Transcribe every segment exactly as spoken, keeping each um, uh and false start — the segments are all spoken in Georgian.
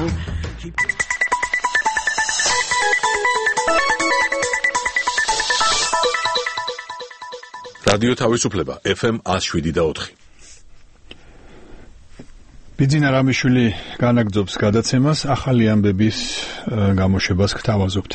რადიო თავისუფლება ეფ ემ one oh seven და four. ბიძინა რამიშვილი განაგრძობს გადაცემას, ახალი ამბების გამოშვებას გთავაზობთ.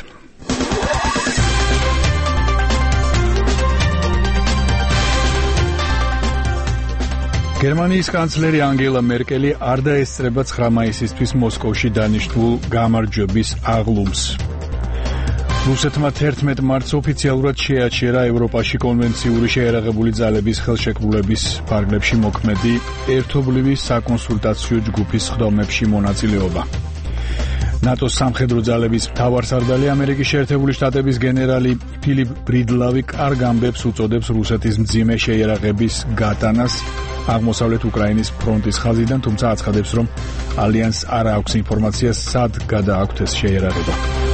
გერმანიის კანცლერი ანგელა მერკელი არ დაესწრება ცხრა მაისისთვის მოსკოვში დანიშნულ გამარჯვების აღლუმს. რუსეთმა თერთმეტ მარტს ოფიციალურად შეაჩერა ევროპაში კონვენციური შეერაღებული ძალების ხელშეკრულების ფარგლებში მოქმედი ერთობლივი საკონსულტაციო ჯგუფის სხდომებში მონაწილეობა. ნატოს სამხედრო ძალების მთავარსარდალი ამერიკის შეერთებული შტატების გენერალი ფილიპ ბრიდლავი კარგ ამბებს უწოდებს რუსეთის მძიმე შეიარაღების გატანას აღმოსავლეთ უკრაინის ფრონტის ხაზიდან, თუმცა აცხადებს, რომ ალიანსს არ აქვს ინფორმაცია, სად გადააქვთ ეს შეიარაღება.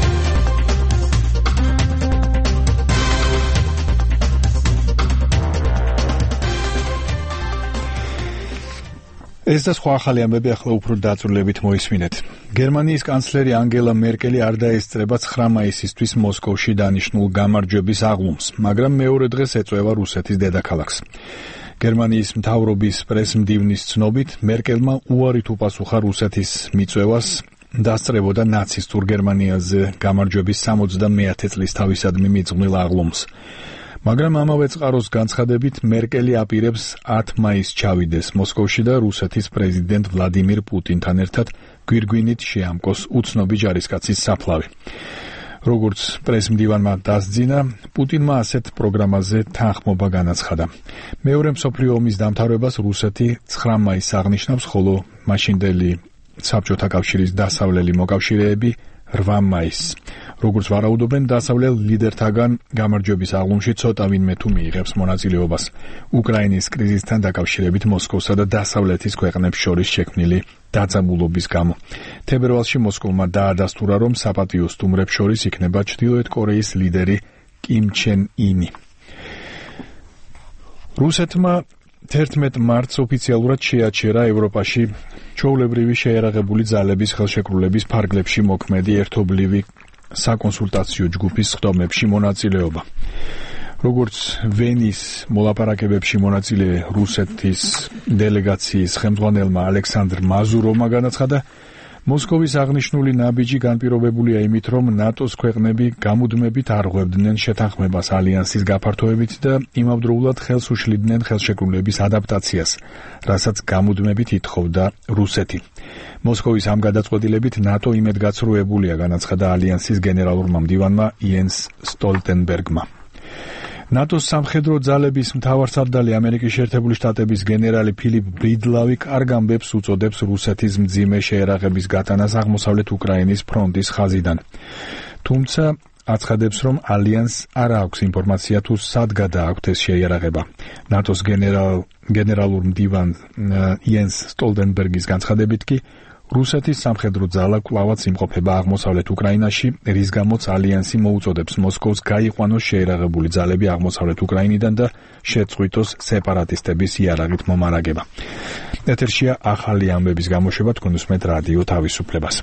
ეს და სხვა ახალი ამბები ახლა უფრო დაწვრილებით მოისმინეთ. გერმანიის კანცლერი ანგელა მერკელი არ დაესწრება ცხრა მაისისთვის მოსკოვში დანიშნულ გამარჯვების აღლუმს, მაგრამ მეორე დღეს ეწვევა რუსეთის დედაქალაქს. გერმანიის მთავრობის პრესმდივნის ცნობით, მერკელმა უარით უპასუხა რუსეთის მიწვევას დასწრებოდა ნაცისტურ გერმანიაზე გამარჯვების სამოცდამეათე წლის თავისადმი მიძღვნილ აღლუმს. მაგრამ ამავე წყაროს განცხადებით მერკელი აპირებს ათ მაისს ჩავიდეს მოსკოვში და რუსეთის პრეზიდენტ ვლადიმირ პუტინთან ერთად გვირგვინით შეამკოს უცნობი ჯარისკაცის საფლავი. როგორც პრესმდივანმა დასძინა, პუტინმა ასეთ პროგრამაზე თანხმობა განაცხადა. მეორე მსოფლიო ომის დამთავრებას რუსეთი ცხრა მაისს აღნიშნავს, ხოლო მაშინდელი საბჭოთა კავშირის დასავლელი მოკავშირეები რვა მაისს. როგორც ვარაუდობენ, დასავლელ ლიდერთაგან გამარჯვების აღლუმში ცოტა ვინმე თუ მიიღებს მონაწილეობას. უკრაინის კრიზისთან დაკავშირებით მოსკოვსა და დასავლეთის ქვეყნებს შორის შექმნილი დაძაბულობის გამო. თებერვალში მოსკოვმა დაადასტურა, რომ საპატიო სტუმრებს შორის იქნება ჩრდილოეთ კორეის ლიდერი კიმ ჩენ ინი. რუსეთმა თერთმეტ მარტს ოფიციალურად შეაჩერა ევროპაში ჩვეულებრივი შეიარაღებული ძალების ხელშეკრულების ფარგლებში მოქმედი ერთობლივი საკონსულტაციო ჯგუფის სხდომებში მონაწილეობა. როგორც ვენის მოლაპარაკებებში მონაწილე რუსეთის დელეგაციის ხელმძღვანელმა ალექსანდრ მაზუროვმა განაცხადა, მოსკოვის აღნიშნული ნაბიჯი განპირობებულია იმით, რომ ნატოს ქვეყნები გამუდმებით არღვევდნენ შეთანხმებას ალიანსის გაფართოებით და იმავდროულად ხელს უშლიდნენ ხელშეკრულების ადაპტაციას, რასაც გამუდმებით ითხოვდა რუსეთი. მოსკოვის ამ გადაწყვეტილებით ნატო იმედგაცრუებულია, განაცხადა ალიანსის გენერალურმა მდივანმა იენს სტოლტენბერგმა. ნატოს სამხედრო ძალების მთავარსარდალი ამერიკის შეერთებული შტატების გენერალი ფილიპ ბრიდლავი კარგ ამბებს უწოდებს რუსეთის მძიმე შეიარაღების გატანას აღმოსავლეთ უკრაინის ფრონტის ხაზიდან. თუმცა აცხადებს, რომ ალიანსს არ აქვს ინფორმაცია თუ სად გადააქვთ ეს შეიარაღება. ნატოს გენერალ გენერალურ მდივან იენს სტოლტენბერგის განცხადებით კი რუსეთის სამხედრო ძალა კვლავაც იმყოფება აღმოსავლეთ უკრაინაში, რის გამოც ალიანსი მოუწოდებს მოსკოვს გაიყვანოს შეიარაღებული ძალები აღმოსავლეთ უკრაინიდან და შეწყვიტოს სეპარატისტების იარაღით მომარაგება. ეთერშია ახალი ამბების გამოშვება, თქვენ უსმენთ რადიო თავისუფლებას.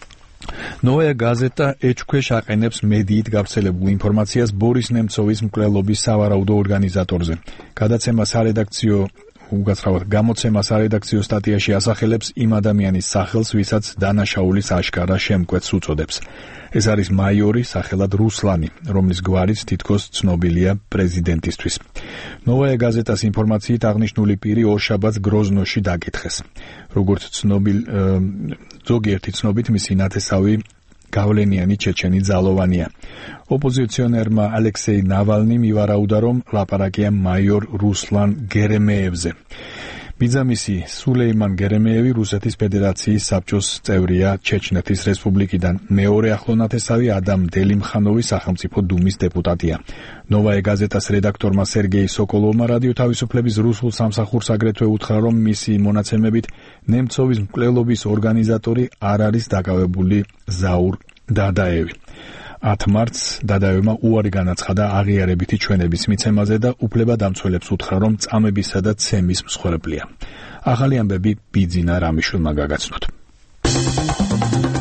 ნოია გაზეტა ეჭქვეშ აყენებს მედიით გავრცელებულ ინფორმაციას ბორის ნემცოვის მკვლელობის სავარაუდო ორგანიზატორზე. გადაცემა სარედაქციო უგაცრავად გამოცემა სარედაქციო სტატიაში ასახელებს იმ ადამიანის სახელს, ვისაც დანაშაულის აღშკარა შემკვეთს უწოდებს. ეს არის მაიორი სახელად რუსლანი, რომლის გვარიც თითქოს ცნობილია პრეზიდენტისთვის. ნოვაია გაზეტას ინფორმაციით აღნიშნული პირი ორშაბათს გროზნოში დაკითხეს. როგორც ცნობილ ზოგიერთი ცნობით მისი ნათესავი გავლენიანი ჩეჩენი ძალოვანია. ოპოზიციონერმა ალექსეი ნავალნი მივარაუდა, რომ ლაპარაკია მაიორ რუსლან გერემეევზე. ბიძამისი სულეიმან გერემეევი რუსეთის ფედერაციის საბჭოს წევრია ჩეჩნეთის რესპუბლიკიდან. მეორე ახლონათესავი ადამ დელიმხანოვი სახელმწიფო დუმის დეპუტატია. ნოვაია გაზეტას რედაქტორმა სერგეი სოკოლოვმა რადიო თავისუფლების რუსულ სამსახურს აგრეთვე უთხრა, რომ მისი მონაცემებით ნემცოვის მკვლელობის ორგანიზატორი არ არის დაკავებული ზაურ დადაევი. ათ მარტს დადაევმა უარი განაცხადა აღიარებითი ჩვენების მიცემაზე და უფლებადამცველებს უთხრა, რომ წამებისა და ცემის მსხვერპლია. ახალი ამბები ბიძინა რამიშვილმა გაგაცნოთ.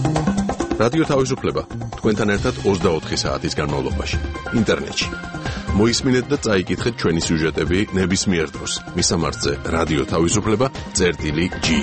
რადიო თავისუფლება თქვენთან ერთად ოცდაოთხი საათის განმავლობაში ინტერნეტში. მოისმინეთ და წაიკითხეთ ჩვენი სიუჟეტები ნებისმიერ დროს. მისამართზე რადიო თავისუფლება წერტილი ჯი.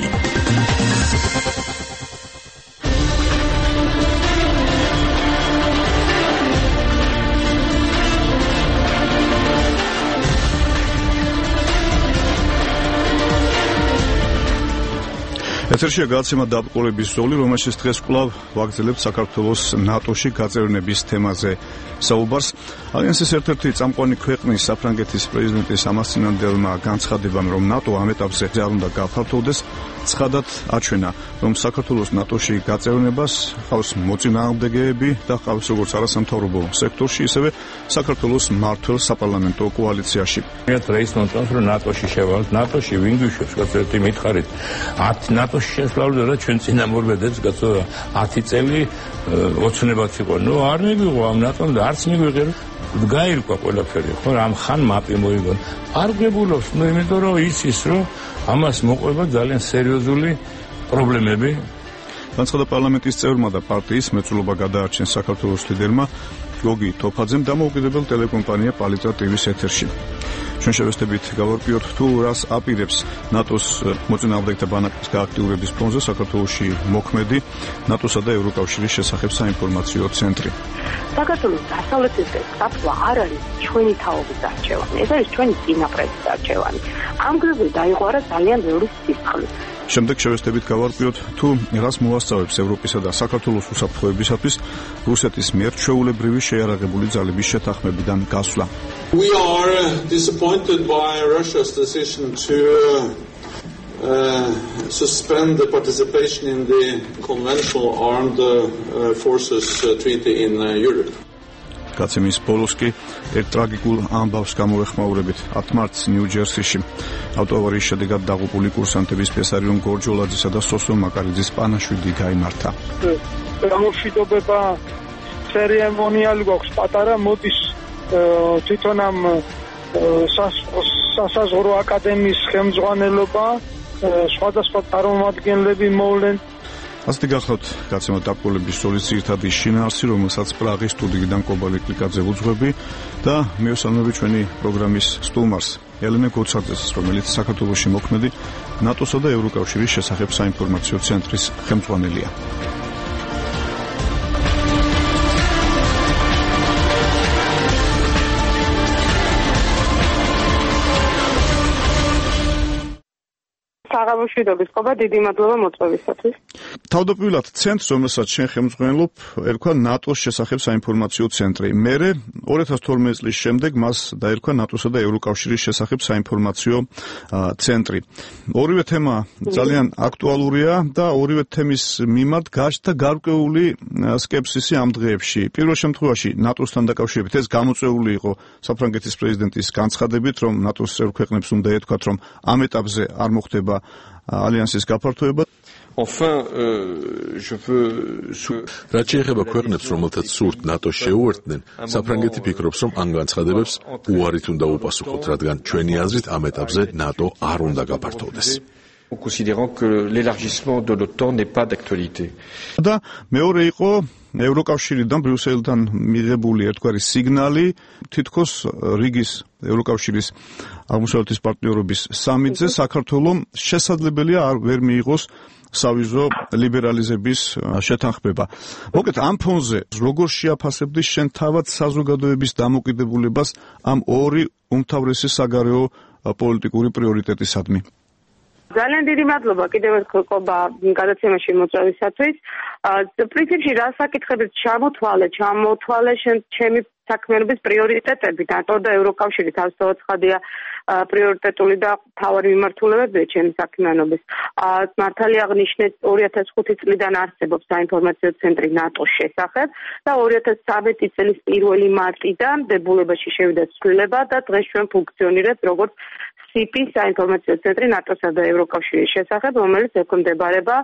ეთერშია გადაცემა დაბრკოლების ზოლი, რომელშიც დღეს კვლავ ვაგრძელებთ საქართველოს ნატოში გაწევრიანების თემაზე საუბარს. ალიანსის ერთ-ერთი წამყვანი ქვეყნის საფრანგეთის პრეზიდენტის ამას წინანდელმა განცხადებამ, რომ ნატო ამ ეტაპზე არ უნდა გაფართოვდეს, ცხადად აჩვენა, რომ საქართველოს ნატოში გაწევრიანებას ჰყავს მოწინააღმდეგეები და ჰყავს როგორც არასამთავრობო სექტორში, ისევე საქართველოს მმართველ საპარლამენტო კოალიციაში. დღეს მომწონს, რომ ნატოში შევალთ, ნატოში ვინ გვიშვებს, კაცო, მითხარით, ათი ნატოში შესვლავდა და ჩვენ წინამორბედებს, კაცო, ათი წელი ოცნებაც იყო. ნუ არ მიგვიღო ამ ნატომ და არც მიგვიღე. გაირკვა ყველაფერი, ხო, ამ ხან მაპი მოიგონ. არ გვებულობს, ნუ იმიტომ რომ იცის, რომ ამას მოყვება ძალიან სერიოზული პრობლემები. განცხადა პარლამენტის წევრმა და პარტიის მეწვეულობა გადაარჩენს საქართველოს ლიდერმა გოგი თოფაძემ დამოუკიდებელ ტელეკომპანია პალიტა ტივის ეთერში. ჩვენ შევესწრებით გავარკვიოთ თუ რას აპირებს ნატოს მოწინააღმდეგეთა ბანაკის გააქტიურების ფონზე საქართველოში მოქმედი ნატოსა და ევროკავშირის შესახებ საინფორმაციო ცენტრი. საქართველოს დასავლეთის გასვლა არ არის ჩვენი თაობის არჩევანი, ეს არის ჩვენი წინაპრების არჩევანი. ამ გზაზე დაიღვარა ძალიან ბევრი სისხლი. შემდეგ შევესწრებით გავარკვიოთ თუ რას მოასწავებს ევროპისა და საქართველოს უსაფრთხოებისათვის რუსეთის მიერ ჩვეულებრივი შეიარაღებული ძალების შეთანხმებიდან გასვლა. We are disappointed by Russia's decision to uh, suspend the participation in the conventional armed uh, forces uh, treaty in uh, Europe. გაცემის ბოლოს კი ერთ ტრაგიკულ ამბავს გამოეხმაურებით ათ მარტს ნიუ-ჯერსიში. ავტოავარიის შედეგად დაღუპული კურსანტების ფესარიონ გორჯოლაძისა და სოსო მაკარიძის პანაშვიდი გაიმართა. გამშვიდობება ცერემონიალი გვაქვს პატარა, მოდის თვითონ ამ სასაზღვრო აკადემიის ხელმძღვანელობა, სხვადასხვა წარმომადგენლები მოვლენ. ასეთი გახლავთ გაცემა დაბრკოლების ზოლის ძირითადი შინაარსი, რომელსაც პრაღის სტუდიიდან კობალე კლიკაძე ვუძღვები და მივესალმები ჩვენი პროგრამის სტუმარს ელენე გოცაძეს, რომელიც საქართველოში მოქმედი ნატოსა და ევროკავშირის შესახებ საინფორმაციო ცენტრის ხელმძღვანელია. საღამოშვიდობის ყობა, დიდი მადლობა მოწვევისათვის. თავდაპირველად ცენტრს, რომელსაც შენ ხელმძღვანელობ, ერქვა ნატოს შესახებ საინფორმაციო ცენტრი. მერე ორი ათას თორმეტი წლის შემდეგ მას დაერქვა ნატოსა და ევროკავშირის შესახებ საინფორმაციო ცენტრი. ორივე თემა ძალიან აქტუალურია და ორივე თემის მიმართ გაჩნდა გარკვეული სკეპსისი ამ დღეებში. პირველ შემთხვევაში ნატოსთან დაკავშირებით ეს გამოწვეული იყო საფრანგეთის პრეზიდენტის განცხადებით, რომ ნატოს წევრ ქვეყნებს უნდა ეთქვათ, რომ ამ ეტაპზე არ მოხდება ალიანსის გაფართოება. Enfin, euh, je veux რაც შეეხება ქვეყნებს, რომელთაც სურთ ნატოს შეუერთდნენ, საფრანგეთი ფიქრობს, რომ ამ განცხადებებს უარით უნდა უპასუხოთ, რადგან ჩვენი აზრით ამ ეტაპზე ნატო არ უნდა გაფართოვდეს. Considérant que l'élargissement de l'OTAN n'est pas d'actualité. და მეორე იყო ევროკავშირიდან ბრიუსელთან მიღებული ერთგვარი სიგნალი, თითქოს რიგის ევროკავშირის აღმოსავლეთის პარტნიორობის სამიტზე საქართველოს შესაძლებელია არ ვერ მიიღოს სავიზო ლიბერალიზების შეთანხმება. მოკეთ ამ ფონზე როგორ შეაფასებდი შენ თავად საზოგადოების დამოკიდებულებას ამ ორი უმთავრესი საგარეო პოლიტიკური პრიორიტეტისადმი? ძალიან დიდი მადლობა კიდევ ერთხელ ყობა გადაცემაში მოწვევისათვის. პრინციპში რა საკითხებით ჩამოთვალე, ჩამოთვალე ჩემი საქმიანობის პრიორიტეტები, ნატო და ევროკავშირი თავისთავად ცხადია პრიორიტეტული და მთავარი მიმართულებებია ჩემი საქმიანობის. მართალია აღნიშნე ორი ათას ხუთი წლიდან არსებობს საინფორმაციო ცენტრი ნატოს შესახებ და ორი ათას სამი წლის პირველი მარტიდან დებულებაში შევიდა ცვლილება და დღეს ჩვენ ფუნქციონირებს როგორც სი პი საინფორმაციო ცენტრი ნატოსა და ევროკავშირის შესახებ, რომელიც ექვემდებარება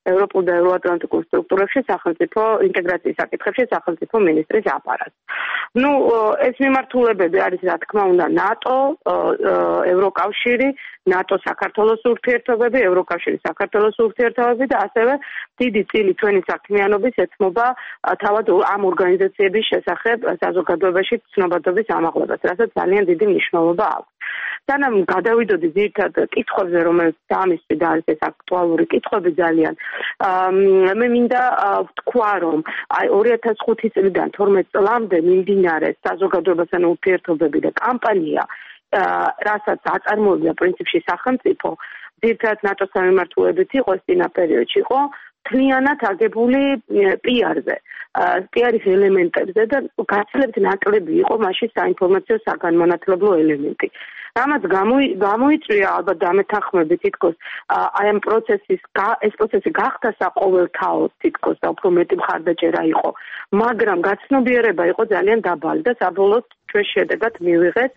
ევროპულ და ევროატლანტიკურ სტრუქტურებში სახელმწიფო ინტეგრაციის საკითხებში სახელმწიფო მინისტრის აპარატს. ნუ ეს მიმართულებები არის რა თქმა უნდა ნატო, ევროკავშირი, ნატო საქართველოს ურთიერთობები, ევროკავშირი საქართველოს ურთიერთობები და ასევე დიდი წილი ჩვენი საქმიანობის ეთმობა თავად ამ ორგანიზაციების შესახებ საზოგადოებაში ცნობადობის ამაღლებას, რასაც ძალიან დიდი მნიშვნელობა აქვს. სანამ გადავიდოდი ძირითად კითხვებზე, რომელიც ამისთვის და არის ეს აქტუალური კითხვები ძალიან, მე მინდა ვთქვა, რომ აი ორი ათას ხუთი წლიდან თორმეტ წლამდე მიმდინარე საზოგადოებასთან ურთიერთობები და კამპანია, რასაც აწარმოებდა პრინციპში სახელმწიფო, ძირითადად ნატოს სამმართველობით იყო წინა პერიოდში იყო მთლიანად აგებული პიარზე, პიარის ელემენტებზე და გაცილებით ნაკლები იყო მასში საინფორმაციო საგანმანათლებლო ელემენტი. რამაც გამოიწვია ალბათ დამეთანხმებით თითქოს აი ამ პროცესის ეს პროცესი გახდა საყოველთაო თითქოს და უფრო მეტი მხარდაჭერა იყო, მაგრამ გაცნობიერება იყო ძალიან დაბალი და საბოლოოდ ჩვენ შედეგად მივიღეთ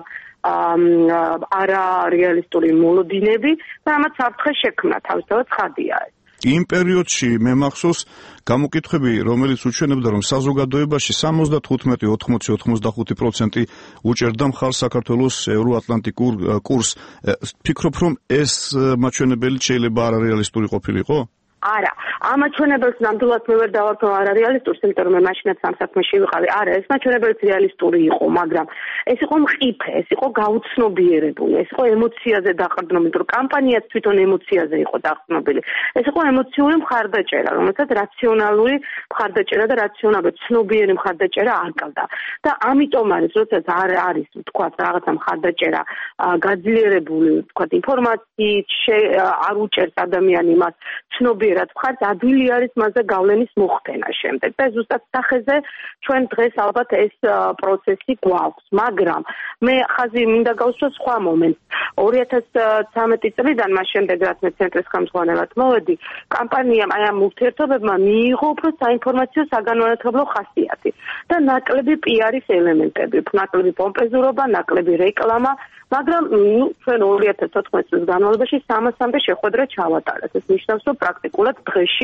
არა რეალისტური მოლოდინები და რამაც საფრთხე შექმნა თავისთავად ცხადია ეს. იმ პერიოდში მე მახსოვს გამოკითხვები, რომელიც უჩვენებდა, რომ საზოგადოებაში სამოცდათხუთმეტი ოცდაოთხი ოცდახუთი პროცენტი უჭერდა მხარს საქართველოს ევროატლანტიკურ კურსს. ფიქრობ, რომ ეს მაჩვენებელი შეიძლება არარეალისტური ყოფილიყო? არა, ამ მაჩვენებელს ნამდვილად მე ვერ დავარქვა არარეალისტურს, იმიტომ რომ მე მაშინაც ამ საქმეში ვიყავი. არა, ეს მაჩვენებელიც რეალისტური იყო, მაგრამ ეს იყო მყიფე, ეს იყო გაუცნობიერებული, ეს იყო ემოციაზე დაყრდნობილი, რომ კამპანიაც თვითონ ემოციაზე იყო დაყრდნობილი. ეს იყო ემოციური მხარდაჭერა, რომელსაც რაციონალური მხარდაჭერა და რაციონალური ცნობიერი მხარდაჭერა არ ყავდა. და ამიტომ არის, როდესაც არ არის, თქვა, რაღაცა მხარდაჭერა გაძლიერებული, თქვა, ინფორმაციით არ უჭერს ადამიანი მას ცნობიერად ხართ, ადვილი არის მასზე გავლენის მოხდენა შემდეგ და ზუსტად სახეზე ჩვენ დღეს ალბათ ეს პროცესი გვაქვს, მაგრამ მე ხაზი მინდა გავუსვა სხვა მომენტს. ორი ათას ცხრამეტი წლიდან მას შემდეგ რაც მე ცენტრის ხელმძღვანელად მოვედი, კამპანიამ აი ამ ურთიერთობებმა მიიღო უფრო საინფორმაციო საგანმანათლებლო ხასიათი და ნაკლები პიარის ელემენტები, ნაკლები პომპეზურობა, ნაკლები რეკლამა, მაგრამ ნუ ჩვენ ორი ათას თოთხმეტი წლის განმავლობაში სამასამდე შეხვედრა ჩავატარეთ. ეს ნიშნავს, რომ პრაქტიკულად დღეში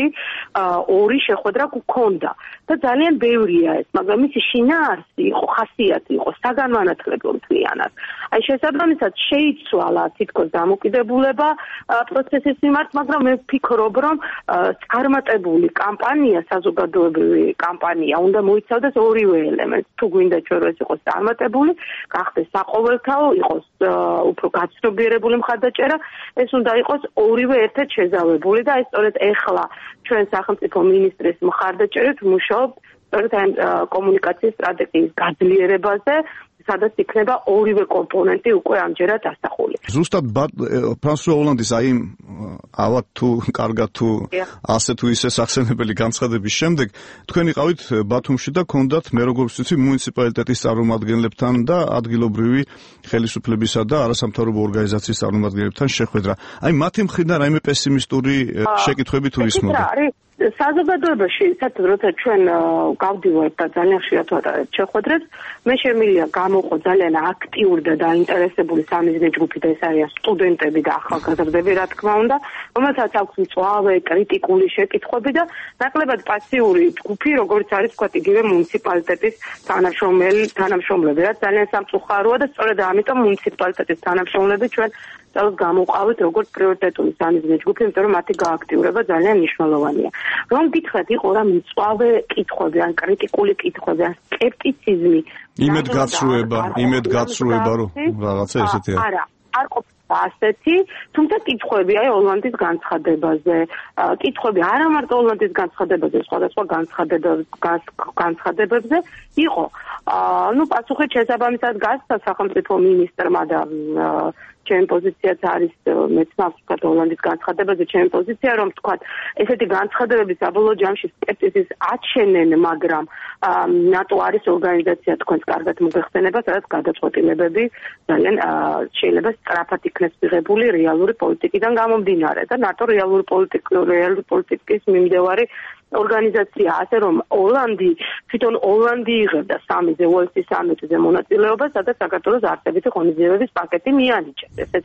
ორი შეხვედრა გვქონდა და ძალიან ბევრია ეს, მაგრამ მისი შინაარსი იყო, ხასიათი იყო საგანმანათლებლო მთლიანად. აი შესაბამისად შეიცვალა თითქოს დამოკიდებულება პროცესის მიმართ, მაგრამ მე ვფიქრობ, რომ წარმატებული კამპანია, საზოგადოებრივი კამპანია უნდა მოიცავდეს ორივე ელემენტს. თუ გვინდა ჩვენ რომ ეს იყოს წარმატებული, გახდეს საყოველთაო, იყოს უფრო გაცნობიერებული მხარდაჭერა, ეს უნდა იყოს ორივე ერთად შეზავებული და ეს სწორედ ეხლა ჩვენ სახელმწიფო მინისტრის მხარდაჭერით ვმუშაობთ სწორედ ამ კომუნიკაციის სტრატეგიის გაძლიერებაზე, სადაც იქნება ორივე კომპონენტი უკვე ამჯერად ასახული. ზუსტად ფრანსუა ოლანდის აი ავად თუ კარგად თუ ასე თუ ისე სახსენებელი განცხადების შემდეგ თქვენ იყავით ბათუმში და გქონდათ მე როგორც ვიცი მუნიციპალიტეტის წარმომადგენლებთან და ადგილობრივი ხელისუფლებისა და არასამთავრობო ორგანიზაციის წარმომადგენლებთან შეხვედრა. აი მათი მხრიდან რაიმე პესიმისტური შეკითხვები თუ ისმოდა? საზოგადოებაში, სადაც როცა ჩვენ გავდივართ და ძალიან ხშირად ვატარებთ შეხვედრებს, მე შემიძლია გამოყო ძალიან აქტიური და დაინტერესებული სამიზნე ჯგუფი და ეს არიან სტუდენტები და ახალგაზრდები, რა თქმა უნდა, რომელთაც აქვს მწვავე კრიტიკული შეკითხვები და ნაკლებად პასიური ჯგუფი, როგორც არის თქვა იგივე მუნიციპალიტეტის თანამშრომელი, თანამშრომლები, რაც ძალიან სამწუხაროა და სწორედ ამიტომ მუნიციპალიტეტის თანამშრომლები ჩვენ წელს გამოვყავით როგორც პრიორიტეტული სამიზნე ჯგუფი, იმიტომ რომ მათი გააქტიურება ძალიან მნიშვნელოვანია. რომ გითხრათ, იყო რა მწვავე კითხვები, ან კრიტიკული კითხვები, ან სკეპტიციზმი. იმედგაცრუება, იმედგაცრუება რომ რაღაცა ესეთი არის. არა, არ ყოფილა ასეთი, თუმცა კითხვები აი ოლანდის განცხადებაზე, კითხვები არა მარტო ოლანდის განცხადებაზე, სხვადასხვა განცხადებებზე იყო. ნუ პასუხი შესაბამისად გასცა სახელმწიფო მინისტრმა და ჩემი პოზიციაც არის მეც მახსოვს ოლანდის განცხადებაზე, ჩემი პოზიცია რომ თქვა ესეთი განცხადებები საბოლოო ჯამში სკეპტიციზმს აჩენენ, მაგრამ ნატო არის ორგანიზაცია, თქვენს კარგად მოგეხსენება, სადაც გადაწყვეტილებები ძალიან შეიძლება სწრაფად იქნეს მიღებული რეალური პოლიტიკიდან გამომდინარე და ნატო რეალური პოლიტიკი რეალური პოლიტიკის მიმდევარი ორგანიზაცია, ასე რომ ოლანდი, თვითონ ოლანდი იღებდა სამიზე უელსის სამიტზე მონაწილეობას, სადაც საქართველოს არსებითი ღონისძიებების პაკეტი მიანიჭეს. ესეც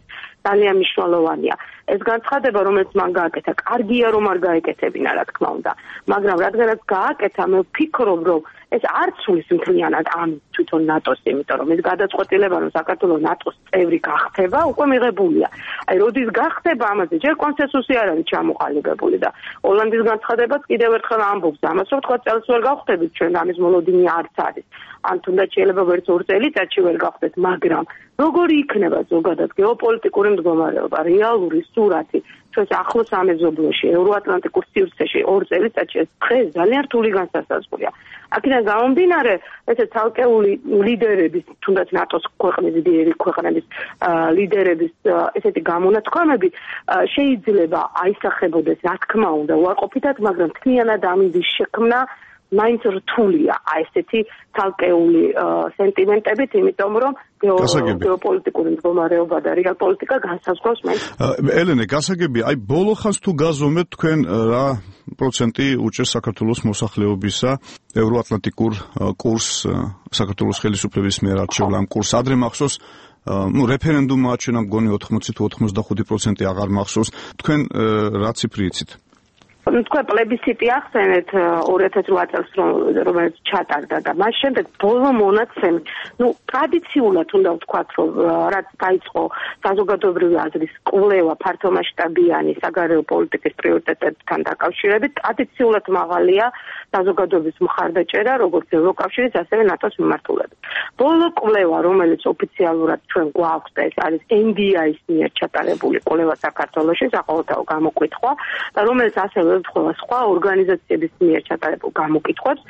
ძალიან მნიშვნელოვანია. ეს განცხადება, რომელიც მან გააკეთა, კარგია რომ არ გაეკეთებინა, რა თქმა უნდა, მაგრამ რადგანაც გააკეთა, მე ვფიქრობ, რომ ეს არ ცulis მთლიანად ამ თვითონ ნატოს, იმიტომ რომ ეს გადაწყვეტილება, რომ საქართველოს ნატოს წევრი გახდება, უკვე მიღებულია. აი, როდის გახდება ამაზე, ჯერ კონსენსუსი არ არის ჩამოყალიბებული და ჰოლანდის განცხადებაც კიდევ ერთხელ ამბობს ამას, რომ თქვა წელს ვერ გავხდებით ჩვენ, ამის მოლოდინი არც არის. ან თუნდაც შეიძლება ვერც ორ წელიწადში ვერ გავხდეთ, მაგრამ როგორი იქნება ზოგადად გეოპოლიტიკური მდგომარეობა, რეალური სურათი ჩვენს ახლოს სამეზობლოში, ევროატლანტიკურ სივრცეში ორ წელიწადში ეს დღე ძალიან რთული განსასაზღვრია. აქედან გამომდინარე, ესე ცალკეული ლიდერების, თუნდაც ნატოს ქვეყნების, ძლიერი ქვეყნების ლიდერების ესეთი გამონათქვამები შეიძლება აისახებოდეს, რა თქმა უნდა, უარყოფითად, მაგრამ თლიანად ამის შექმნა მაინც რთულია აი ესეთი ცალკეული სენტიმენტებით, იმიტომ რომ გეოპოლიტიკური მდგომარეობა და რეალპოლიტიკა განსაზღვრავს მაინც. ელენე, გასაგები, აი ბოლო ხანს თუ გაზომეთ თქვენ რა პროცენტი უჭერს საქართველოს მოსახლეობისა ევროატლანტიკურ კურსს, საქართველოს ხელისუფლების მიერ არჩეულ ამ კურსს ადრე მახსოვს, ну რეფერენდუმმა აჩვენა მგონი ოთხმოცი თუ ოთხმოცდახუთი პროცენტი აღარ მახსოვს. თქვენ რა ციფრი იცით? თქვენ პლებისციტი ახსენეთ ორ ათას რვა წელს, რომელიც ჩატარდა და მას შემდეგ ბოლო მონაცემი, ну ტრადიციულად უნდა ვთქვათ, რომ რაც დაიწყო საზოგადოებრივი აზრის კვლევა ფართომასშტაბიანი საგარეო პოლიტიკის პრიორიტეტებთან დაკავშირებით, ტრადიციულად მაღალია საზოგადოების მხარდაჭერა, როგორც ევროკავშირის, ასევე ნატოს მიმართულებით. ბოლო კვლევა, რომელიც ოფიციალურად ჩვენ გვაქვს და ეს არის ენ დი აის მიერ ჩატარებული კვლევა საქართველოში, საყოველთაო გამოკითხვა და რომელიც ასევე ეთხოვა სხვა ორგანიზაციების მიერ ჩატარებულ გამოკითხვებს,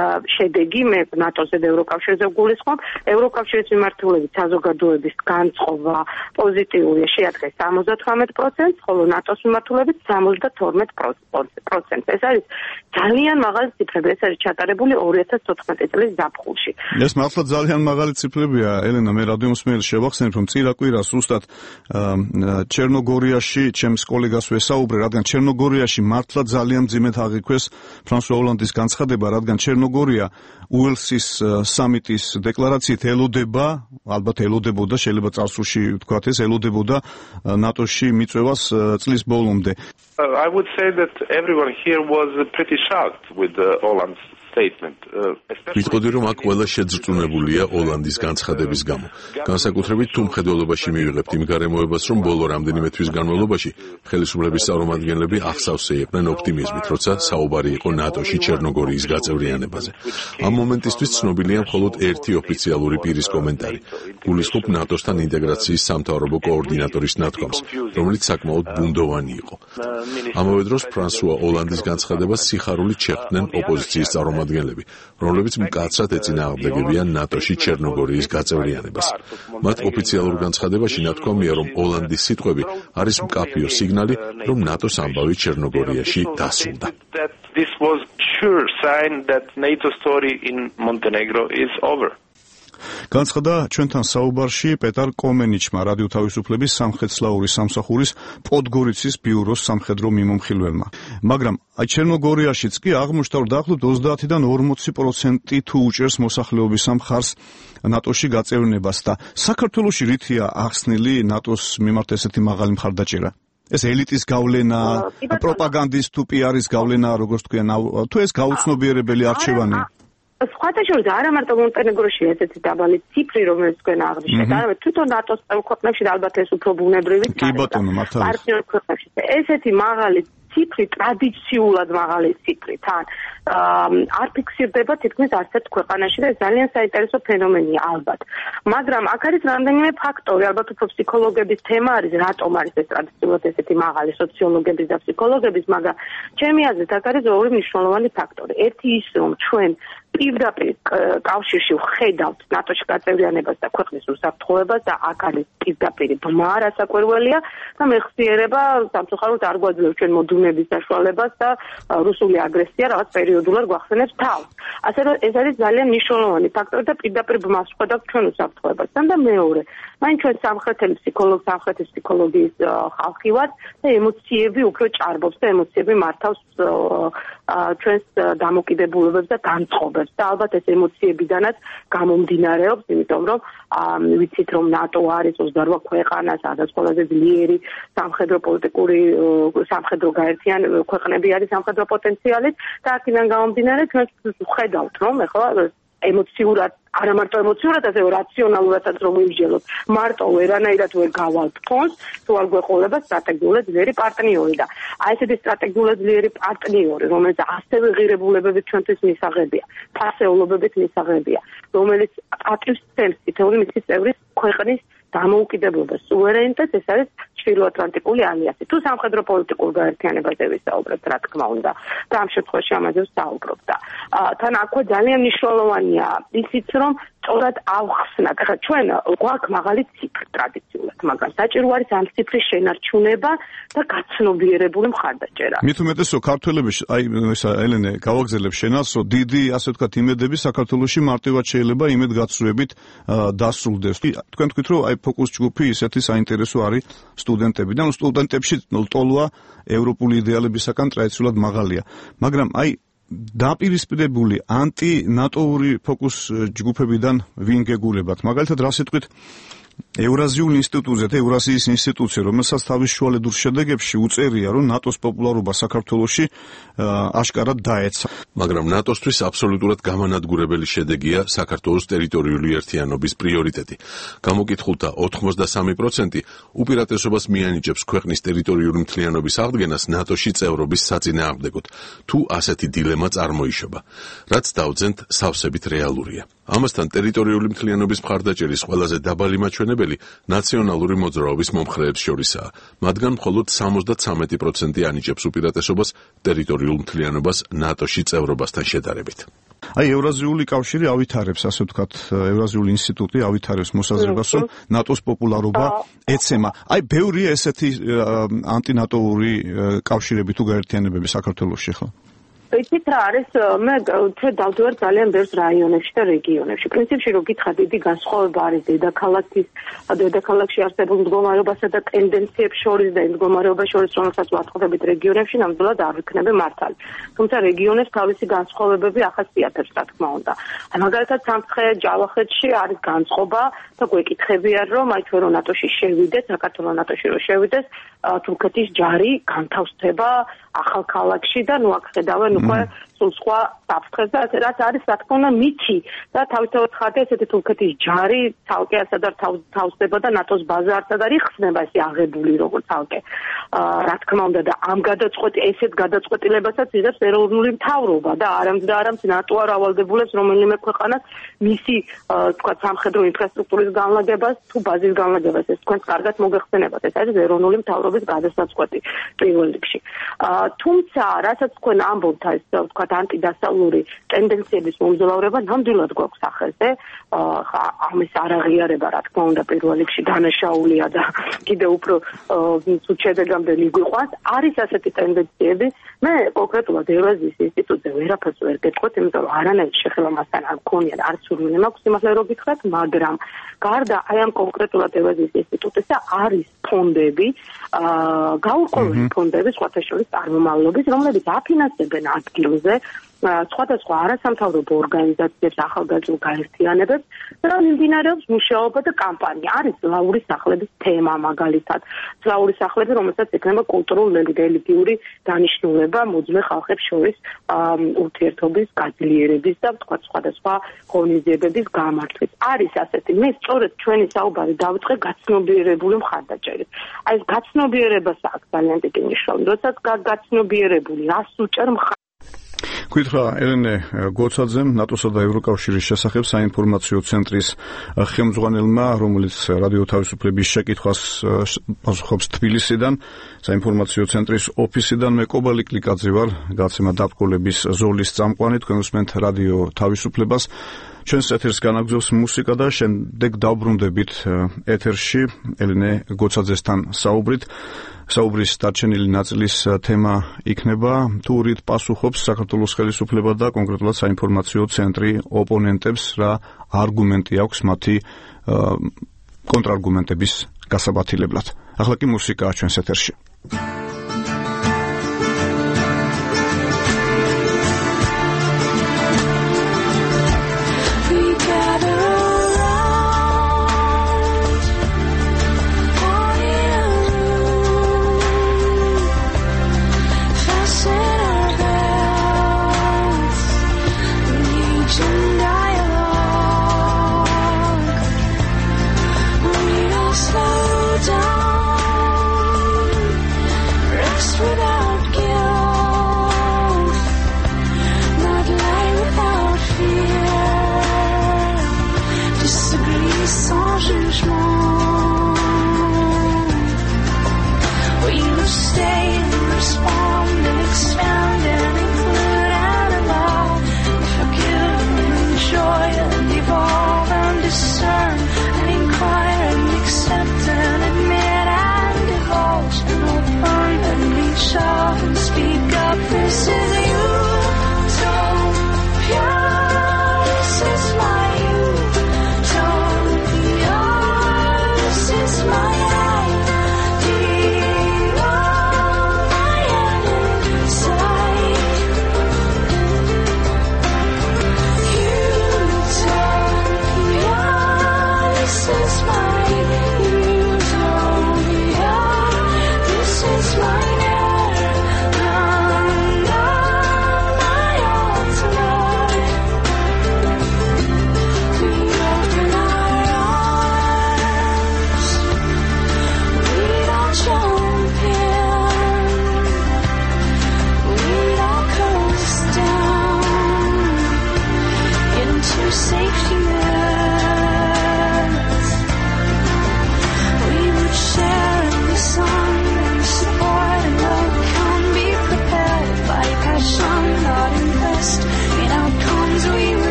შედეგი მე ნატოზე და ევროკავშირზე ვგულისხმობ, ევროკავშირის მიმართულებით საზოგადოების განწყობა პოზიტიურია, შეადგენს სამოცდათვრამეტ პროცენტს, ხოლო ნატოს მიმართულებით სამოცდათორმეტ პროცენტს. ეს არის ძალიან მაღალი ციფრები, ეს არის ჩატარებული ორი ათას თოთხმეტი წლის ზაფხულში. ეს მართლა ძალიან მაღალი ციფრებია, ელენა, მე რადიოს მიერ შევახსენებ, რომ წინა კვირას ზუსტად ჩერნოგორიაში ჩემს კოლეგას ვესაუბრე, რადგან ჩერნოგორიაში მართლა ძალიან მძიმედ აღიქვეს ფრანსუა ოლანდის განცხადება, რადგან ჩერნოგორია უელსის სამიტის დეკლარაციით ელოდება, ალბათ ელოდებოდა, შეიძლება წარსულში ვთქვათ ეს, ელოდებოდა ნატოში მიწვევას წლის ბოლომდე. I would say that everyone here was pretty shocked with the Holland's statement. ვიტყოდი, რომ აქ ყველა შეძრწუნებულია ოლანდის განცხადების გამო. განსაკუთრებით თუ მხედველობაში მივიღებთ იმ გარემოებას, რომ ბოლო რამდენიმე თვის განმავლობაში ხელისუფლების წარმომადგენლები ახსავსეებდნენ ოპტიმიზმით, როცა საუბარი იყო ნატოში ჩერნოგორიის გაწევრიანებაზე. ამ მომენტისთვის ცნობილია მხოლოდ ერთი ოფიციალური პირის კომენტარი. გულისხმობ ნატოსთან ინტეგრაციის სამთავრობო კოორდინატორის ნათქვამს, რომელიც საკმაოდ ბუნდოვანი იყო. ამავე დროს ფრანსუა ოლანდის განცხადებას სიხარულით შეხვდნენ ოპოზიციის წარმომადგენლები, რომლებიც მკაცრად ეწინააღმდეგებიან ნატოში ჩერნოგორიის გაწევრიანებას. მათ ოფიციალურ განცხადებაში ნათქვამია, რომ ოლანდის სიტყვები არის მკაფიო სიგნალი, რომ ნატოს ამბავი ჩერნოგორიაში დასრულდა. This was sure sign that NATO story in Montenegro is over. განცხადა ჩვენთან საუბარში პეტარ კომენიჩმა, რადიო თავისუფლების სამხედროური სამსახურის პოდგორიცის ბიუროს სამხედრო მიმომხილველმა. მაგრამ აი ჩერნოგორიაშიც კი აღმოჩნდა, რომ დაახლოებით ოცდაათიდან ორმოცი პროცენტი თუ უჭერს მოსახლეობის მხარს ნატოში გაწევრიანებას და საქართველოში რითია ახსნილი ნატოს მიმართ ესეთი მაღალი მხარდაჭერა? ეს ელიტის გავლენა, პროპაგანდის თუ პი არის გავლენა, როგორც თქვენ, თუ ეს გაუცნობიერებელი არჩევანია? სხვათა შორის არა მარტო მონტენეგროში ესეთი დაბალი ციფრი, რომელიც თქვენ აღნიშნეთ, არამედ თვითონ ნატოს ქვეყნებში და ალბათ ეს უფრო ბუნებრივი პარტნიორ ქვეყნებში. ესეთი მაღალი ციფრი, ტრადიციულად მაღალი ციფრი თან არ ფიქსირდება თითქმის არც ერთ ქვეყანაში და ეს ძალიან საინტერესო ფენომენია ალბათ. მაგრამ აქ არის რამდენიმე ფაქტორი, ალბათ უფრო ფსიქოლოგების თემა არის, რატომ არის ეს ტრადიციულად ესეთი მაღალი სოციოლოგების და ფსიქოლოგების, მაგრამ ჩემი აზრით აქ არის ორი მნიშვნელოვანი ფაქტორი. ერთი ის, რომ ჩვენ პირდაპირ კავშირში ვხედავთ ნატოში გაწევრიანებას და ქვეყნის უსაფრთხოებას და აქ არის პირდაპირ ბმა რასაკვირველია და მეხსიერება სამწუხაროდ არ გვაძლევს ჩვენ მოდუნების საშუალებას და რუსული აგრესია რაღაც პერიოდულად გვახსენებს თავს. ასე რომ ეს არის ძალიან მნიშვნელოვანი ფაქტორი და პირდაპირ ბმას ვხედავთ ჩვენ უსაფრთხოებასთან და მეორე, მაინც ჩვენ სამხრეთელი ფსიქოლოგი, სამხრეთის ფსიქოლოგიის ხალხი ვართ და ემოციები უფრო ჭარბობს და ემოციები მართავს ჩვენს დამოკიდებულებებს და განწყობებს და ალბათ ეს ემოციებიდანაც გამომდინარეობს, იმიტომ რომ ვიცით რომ ნატო არის ოცდაორ ქვეყანა, სადაც ყველაზე ძლიერი სამხედრო პოლიტიკური სამხედრო გაერთიან ქვეყნები არის სამხედრო პოტენციალით და აქედან გამომდინარე ჩვენ ვხედავთ რომ ეხლა ემოციურად, არა მარტო ემოციურად, ასევე რაციონალურადაც რომ ვიმსჯელოთ. მარტო ვერანაირად ვერ გავალთ ფონს, თუ არ გვეყოლება სტრატეგიულად ძლიერი პარტნიორი და აი ესეთი სტრატეგიულად ძლიერი პარტნიორი, რომელიც ასევე ღირებულებებით ჩვენთვის მისაღებია, ფასეულობებით მისაღებია, რომელიც ატვისწევს თითოეული მისი წევრის ქვეყნის დამოუკიდებლობა, სუვერენიტეტს, ეს არის ჩრდილოატლანტიკური ალიანსი. თუ სამხედრო პოლიტიკურ გაერთიანებაზე ვისაუბრებთ, რა თქმა უნდა, და ამ შემთხვევაში ამაზე ვსაუბრობ და თან აქვე ძალიან მნიშვნელოვანია ისიც, რომ სწორად ავხსნათ. ახლა ჩვენ გვაქვს მაღალი ციფრი ტრადიციულად, მაგრამ საჭირო არის ამ ციფრის შენარჩუნება და გაცნობიერებული მხარდაჭერა. მით უმეტესო ქართველები, აი ესა ელენე გავაგზავნებ შენას, რომ დიდი, ასე ვთქვათ, იმედები საქართველოში მარტივად შეიძლება იმედგაცრუებით დასრულდეს. თქვენ თქვით, რომ აი ფოკუს ჯგუფი ისეთი საინტერესო არის სტუდენტები და სტუდენტებში ლტოლვა ევროპული იდეალებისაგან ტრადიციულად მაღალია. მაგრამ აი დაპირისპირებული ანტი-ნატოური ფოკუს ჯგუფებიდან ვინ გეგულებათ? მაგალითად, რა სიტყვით ევრაზიულ ინსტიტუტზე და ევრაზიის ინსტიტუცია, რომელსაც თავის შუალედურ შედეგებში უწერია, რომ ნატოს პოპულარობა საქართველოში აშკარად დაეცა. მაგრამ ნატოსთვის აბსოლუტურად გამანადგურებელი შედეგია საქართველოს ტერიტორიული ერთიანობის პრიორიტეტი. გამოკითხულთა ოთხმოცდასამი პროცენტი უპირატესობას მიანიჭებს ქვეყნის ტერიტორიული მთლიანობის აღდგენას ნატოში წევრობის საწინააღმდეგოდ, თუ ასეთი დილემა წარმოიშობა, რაც დავძენთ სავსებით რეალურია. ამასთან ტერიტორიული მთლიანობის მხარდაჭერის ყველაზე დაბალი მაჩვენებელი ნაციონალური მოძრაობის მომხრეებს შორისაა, მათგან მხოლოდ სამოცდათვრამეტი პროცენტი ანიჭებს უპირატესობას ტერიტორიულ მთლიანობას ნატოში წევრობასთან შედარებით. აი ევრაზიული კავშირი ავითარებს, ასე ვთქვათ, ევრაზიული ინსტიტუტი ავითარებს მოსაზრებას, რომ ნატოს პოპულარობა ეცემა. აი ბევრია ესეთი ანტინატოური კავშირები თუ გაერთიანებები საქართველოში ხო? იცით რა არის, მე ჩვენ დავდივარ ძალიან ბევრ რაიონებში და რეგიონებში. პრინციპში რო გითხრა, დიდი განსხვავება არის დედაქალაქის, დედაქალაქში არსებულ მდგომარეობასა და ტენდენციებს შორის და მდგომარეობას შორის, რომელსაც ვატყდებით რეგიონებში, ნამდვილად არ ვიქნები მართალი. თუმცა რეგიონებს თავისი განსხვავებები ახასიათებს, რა თქმა უნდა. მაგალითად, სამცხე, ჯავახეთში არის განწყობა და გვეკითხებიან, რომ აი ჩვენ რო ნატოში შევიდეთ, საქართველოს ნატოში რო შევიდეს, თურქეთის ჯარი განთავსდება ახალ ქალაქში და ნუ აქ ხედავენ უკვე სულ სხვა საფრთხეს და რაც არის რა თქმა უნდა მითი და თავისთავად ხარდა ესეთი თურქეთის ჯარი ცალკე ასად არ თავსდება და ნატოს ბაზა არცად არ იხსნება ესე აღებული როგორც ცალკე რა თქმა უნდა და ამ გადაწყვეტ ესეთ გადაწყვეტილებასაც იღებს ეროვნული მთავრობა და არამც და არამც ნატო არ ავალდებულებს რომელიმე ქვეყანას მისი თქვა სამხედრო ინფრასტრუქტურის განლაგებას თუ ბაზის განლაგებას ეს თქვენ კარგად მოგეხსენებათ ეს არის ეროვნული მთავრობის გადაწყვეტი პირველ რიგში თუმცა რასაც თქვენ ამბობთ ეს თქვა ანტიდასავლური ტენდენციების მომძლავრება ნამდვილად გვაქვს ახალზე ხა ამის არაღიარება რა თქმა უნდა პირველ რიგში დანაშაულია და კიდევ უფრო თუ შედეგამდე მიგვიყვანს არის ასეთი ტენდენციები მე კონკრეტულად ევრაზიის ინსტიტუტზე ვერაფერს ვერ გეტყვით იმიტომ რომ არანაირი შეხება მასთან არ მქონია არც სურვილი მაქვს სიმართლე რომ გითხრათ მაგრამ გარდა აი ამ კონკრეტულად ევრაზიის ინსტიტუტისა არის ფონდები გაურკვეველი ფონდები სხვათა შორის წარმომავლობის რომლებიც აფინანსებენ ადგილზე სხვადასხვა არასამთავრობო ორგანიზაციებს ახალგაზრდულ გაერთიანებებს და მიმდინარეობს მუშაობა და კამპანია არის სლავური სახლების თემა მაგალითად სლავური სახლები რომელსაც ექნება კულტურული რელიგიური დანიშნულება მოძმე ხალხებს შორის ურთიერთობის გაძლიერების და თქვა სხვადასხვა ღონისძიებების გამართვით არის ასეთი მე სწორედ ჩვენი საუბარი დავიწყე გაცნობიერებული მხარდაჭერით აი ეს გაცნობიერებას აქვს ძალიან დიდი მნიშვნელობა როდესაც გაცნობიერებული რას უჭერ გითხრა ელენე გოცაძემ ნატოსა და ევროკავშირის შესახებ საინფორმაციო ცენტრის ხელმძღვანელმა რომელიც რადიო თავისუფლების შეკითხვას პასუხობს თბილისიდან საინფორმაციო ცენტრის ოფისიდან მე კობალი კლიკაძე ვარ გაცემა დაბრკოლების ზოლის წამყვანი თქვენ უსმენთ რადიო თავისუფლებას ჩვენს ეთერს განაგრძობს მუსიკა და შემდეგ დავბრუნდებით ეთერში ელენე გოცაძესთან საუბრით საუბრის დარჩენილი ნაწილის თემა იქნება თუ რით პასუხობს საქართველოს ხელისუფლება და კონკრეტულად საინფორმაციო ცენტრი ოპონენტებს რა არგუმენტი აქვს მათი კონტრარგუმენტების გასაბათილებლად. ახლა კი მუსიკაა ჩვენს ეთერში.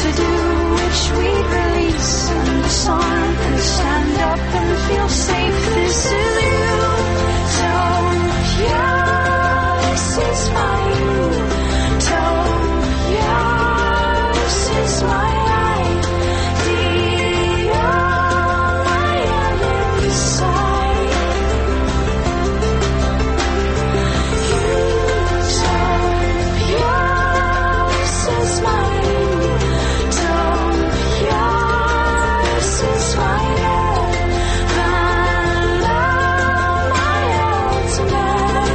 to do, which we'd release and disarm and stand up and feel safe. This is you. Tokyo, this is my you. Tokyo, this is my life. Dio, my other side. You, Tokyo, this is my you. Tokyo, this is my love. My love, my ultimate.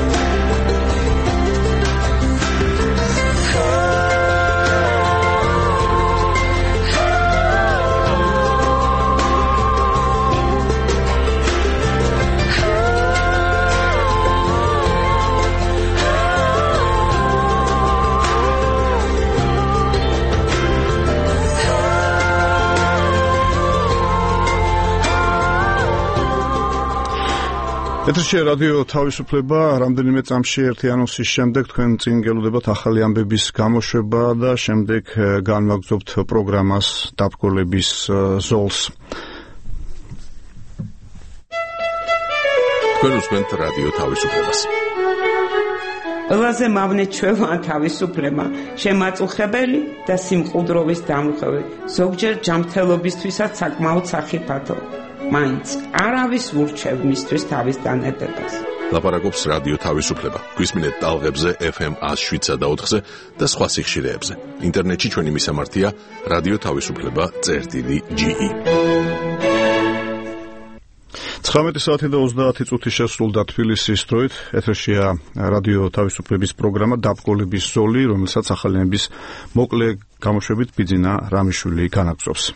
ეთერში რადიო თავისუფლება, რამდენიმე წამში ერთი ანონსის შემდეგ თქვენ წინ გელოდებათ ახალი ამბების გამოშვება და შემდეგ განვაგრძობთ პროგრამას დაბრკოლების ზოლს. თქვენ უსმენთ რადიო თავისუფლებას. ყველაზე მავნე ჩვევა თავისუფლება, შემაწუხებელი და სიმყუდროვის დამხევი, ზოგჯერ ჯანმრთელობისთვისაც საკმაოდ სახიფათო. მაინც არავის ვურჩევ მისთვის თავის დანებებას. ლაპარაკობს რადიო თავისუფლება. გვისმინეთ ტალღებზე ეფ ემ one oh seven და ოთხზე და სხვა სიხშირეებზე. ინტერნეტში ჩვენი მისამართია რადიო თავისუფლება წერტილი ჯი ი. ცხრამეტი საათი და ოცდაათი წუთი შესრულდა თბილისის დროით. ეთერშია რადიო თავისუფლების პროგრამა დაბრკოლების ზოლი, რომელსაც ახალი ამბების მოკლე გამოშვებით ბიძინა რამიშვილი განაგრძობს.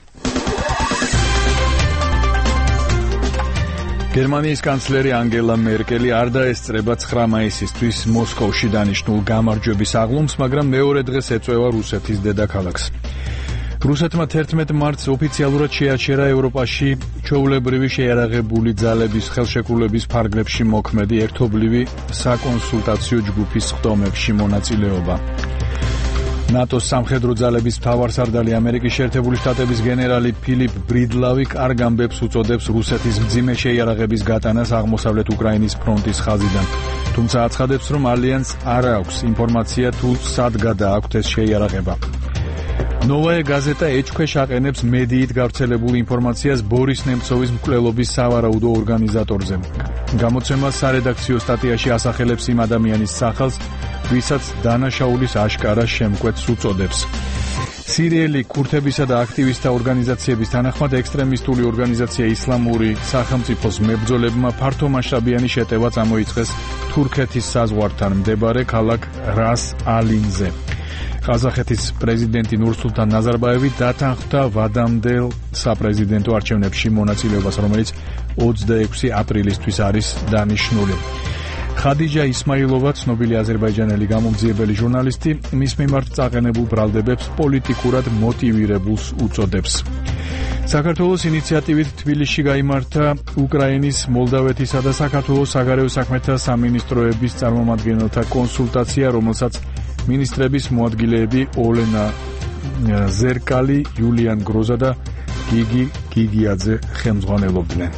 გერმანიის კანცლერი ანგელა მერკელი არ დაესწრება ცხრა მაისისთვის მოსკოვში დანიშნულ გამარჯვების აღლუმს, მაგრამ მეორე დღეს ეწევა რუსეთის დედაქალაქს. რუსეთმა თერთმეტ მარტს ოფიციალურად შეაჩერა ევროპაში ჩვეულებრივი შეიარაღებული ძალების ხელშეკრულების ფარგლებში მოქმედი ერთობლივი საკონსულტაციო ჯგუფის სხდომებში მონაწილეობა. ნატოს სამხედრო ძალების მთავარსარდალი ამერიკის შეერთებული შტატების გენერალი ფილიპ ბრიდლავი კარგ ამბებს უწოდებს რუსეთის მძიმე შეიარაღების გატანას აღმოსავლეთ უკრაინის ფრონტის ხაზიდან. თუმცა აცხადებს, რომ ალიანსს არ აქვს ინფორმაცია თუ სად გადააქვთ ეს შეიარაღება. ნოვაე გაზეტა ეჭქვეშ აყენებს მედიით გავრცელებულ ინფორმაციას ბორის ნემცოვის მკვლელობის სავარაუდო ორგანიზატორზე. გამოცემა სარედაქციო სტატიაში ასახელებს იმ ადამიანის სახელს, ვისაც დანაშაულის აშკარა შემკვეთს უწოდებს. სირიელი ქურთებისა და აქტივისტთა ორგანიზაციების თანახმად ექსტრემისტული ორგანიზაცია ისლამური სახელმწიფოს მებრძოლებმა ფართომასშტაბიანი შეტევა წამოიწყეს თურქეთის საზღვართან მდებარე ქალაქ რას ალინზე. ყაზახეთის პრეზიდენტი ნურსულთან ნაზარბაევი დათანხმდა ვადამდელ საპრეზიდენტო არჩევნებში მონაწილეობას, რომელიც ოცდაექვსი აპრილისთვის არის დანიშნული. ხადიჯა ისმაილოვა, ცნობილი აზერბაიჯანელი გამომძიებელი ჟურნალისტი, მის მიმართ წაყენებულ ბრალდებებს პოლიტიკურად მოტივირებულს უწოდებს. საქართველოს ინიციატივით თბილისში გაიმართა უკრაინის, მოლდავეთისა და საქართველოს საგარეო საქმეთა სამინისტროების წარმომადგენელთა კონსულტაცია, რომელსაც მინისტრების მოადგილეები ოლენა ზერკალი, იულიან გროზა და გიგი გიგიაძე ხელმძღვანელობდნენ.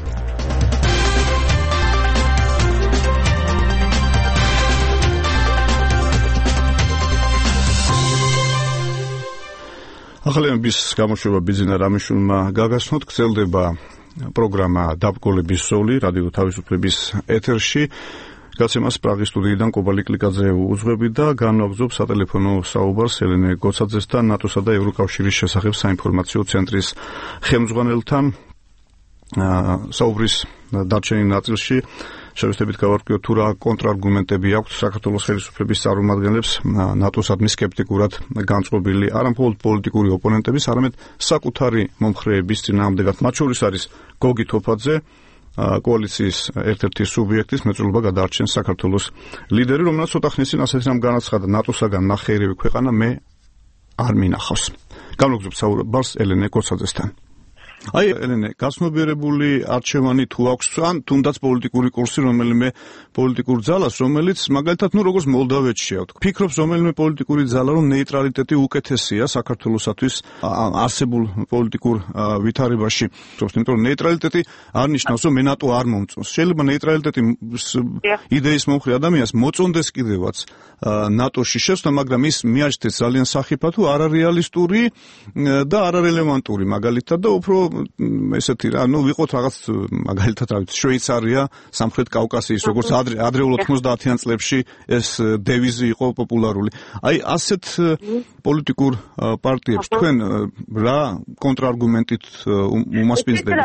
ახალი ამბების გამოშვება ბიძინა რამიშვილმა გაგაცნოთ. გრძელდება პროგრამა დაბრკოლების ზოლი რადიო თავისუფლების ეთერში. გაცემას პრაღის სტუდიიდან კობალი კლიკაძე უძღვები და განვაგრძობ სატელეფონო საუბარს ელენე გოცაძესთან, ნატოსა და ევროკავშირის შესახებ საინფორმაციო ცენტრის ხელმძღვანელთან. საუბრის დარჩენილ ნაწილში შევეცდებით გავარკვიოთ თუ რა კონტრარგუმენტები აქვს საქართველოს ხელისუფლების წარმომადგენლებს ნატოსადმი სკეპტიკურად განწყობილი არა მხოლოდ პოლიტიკური ოპონენტების, არამედ საკუთარი მომხრეების წინააღმდეგად. მათ შორის არის გოგი თოფაძე, კოალიციის ერთ-ერთი სუბიექტის მეწვეულობა გადაარჩენს საქართველოს ლიდერი, რომელსაც ცოტა ხნის წინ ასეთი რამ განაცხადა: ნატოსაგან ნახევრევი ქვეყანა მე არ მინახავს. განვაგრძობ საუბარს ელენე გოცაძესთან. აი ელენე, გაცნობიერებული არჩევანი თუ აქვს, ან თუნდაც პოლიტიკური კურსი რომელიმე პოლიტიკურ ძალას, რომელიც მაგალითად, ნუ როგორც მოლდავეთშია, ვთქვი. ფიქრობს რომელიმე პოლიტიკური ძალა, რომ ნეიტრალიტეტი უკეთესია საქართველოსათვის არსებულ პოლიტიკურ ვითარებაში. იმიტომ რომ ნეიტრალიტეტი არ ნიშნავს, რომ მე ნატო არ მომწონს. შეიძლება ნეიტრალიტეტი იდეის მომხრე ადამიანს მოწონდეს კიდევაც ნატოში შესვლა, მაგრამ ის მიაჩნდეს ძალიან სახიფათო, არარეალისტური და არარელევანტური მაგალითად და უფრო ესეთი რა, ნუ ვიყოთ რაღაც მაგალითად რა ვიცი, შვეიცარია, სამხრეთ კავკასიის, როგორც ადრე ადრეულ ოთხმოცდაათიან წლებში ეს დევიზი იყო პოპულარული. აი ასეთ პოლიტიკურ პარტიებს თქვენ რა კონტრარგუმენტით უმასპინძლებით?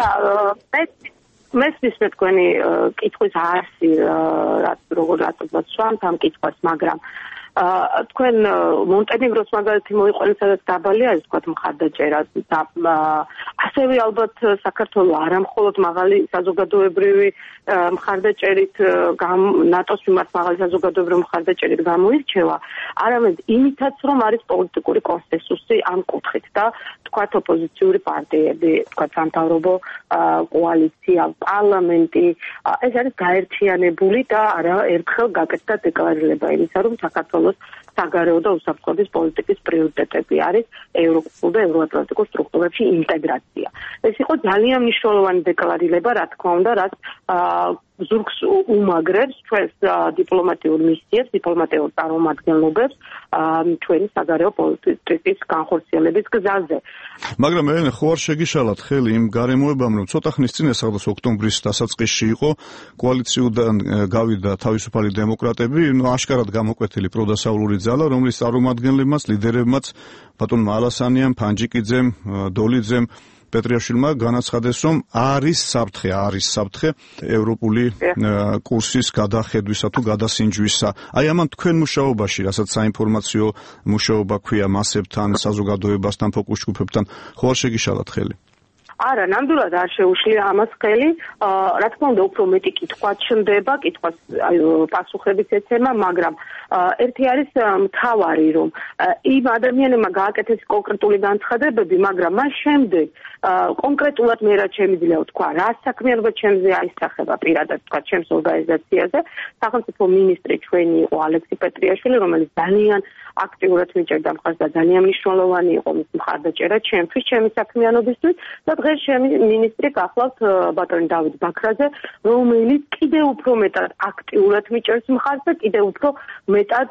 მესმის მე თქვენი კითხვის არსი როგორ რატომაც სვამთ ამ კითხვას, მაგრამ თქვენ მონტენეგროს მაგალითი მოიყვანეთ, სადაც დაბალია ეს თქვა მხარდაჭერა და ასევე ალბათ საქართველოს არა მხოლოდ მაღალი საზოგადოებრივი მხარდაჭერით ნატოს მიმართ მაღალი საზოგადოებრივი მხარდაჭერით გამოირჩევა, არამედ იმითაც, რომ არის პოლიტიკური კონსენსუსი ამ კუთხით და თქვათ ოპოზიციური პარტიები, თქვათ სამთავრობო კოალიცია, პარლამენტი, ეს არის გაერთიანებული და არა ერთხელ გაკეთდა დეკლარირება იმისა, რომ საქართველოს საგარეო და უსაფრთხოების პოლიტიკის პრიორიტეტები არის ევროპულ და ევროატლანტიკურ სტრუქტურებში ინტეგრაცია. ეს იყო ძალიან მნიშვნელოვანი დეკლარირება, რა თქმა უნდა, რაც ზურგს უმაგრებს ჩვენს დიპლომატიურ მისიებს, დიპლომატიურ წარმომადგენლობებს ჩვენი საგარეო პოლიტიკის განხორციელების გზაზე. მაგრამ ელენე, ხო არ შეგიშალათ ხელი იმ გარემოებამ, რომ ცოტა ხნის წინ ესაღაც ოქტომბრის დასაწყისში იყო კოალიციიდან გავიდა თავისუფალი დემოკრატები, ნუ აშკარად გამოკვეთილი პროდასავლური ძალა, რომლის წარმომადგენლებმაც, ლიდერებმაც ბატონმა ალასანიამ, ფანჯიკიძემ, დოლიძემ პეტრიაშვილმა განაცხადეს, რომ არის საფრთხე, არის საფრთხე ევროპული კურსის გადახედვისა თუ გადასინჯვისა. აი ამან თქვენ მუშაობაში, რასაც საინფორმაციო მუშაობა ქვია მასებთან, საზოგადოებასთან, ფოკუს ჯგუფებთან, ხო არ შეგიშალათ ხელი? არა, ნამდვილად არ შეუშლია ამას ხელი. რა თქმა უნდა, უფრო მეტი კითხვა ჩნდება, კითხვას პასუხების ეცემა, მაგრამ ერთი არის მთავარი, რომ იმ ადამიანებმა გააკეთეს კონკრეტული განცხადებები, მაგრამ მას შემდეგ კონკრეტულად მე რაც შემიძლია ვთქვა, რა საქმიანობა ჩემზე აისახება პირადად თქვა ჩემს ორგანიზაციაზე, სახელმწიფო მინისტრი ჩვენი იყო ალექსი პეტრიაშვილი, რომელიც ძალიან აქტიურად მიჭერდა მხარს და ძალიან მნიშვნელოვანი იყო მის მხარდაჭერა ჩემთვის, ჩემი საქმიანობისთვის და დღეს ჩემი მინისტრი გახლავთ ბატონი დავით ბაქრაძე, რომელიც კიდევ უფრო მეტად აქტიურად მიჭერს მხარს და კიდევ უფრო მეტად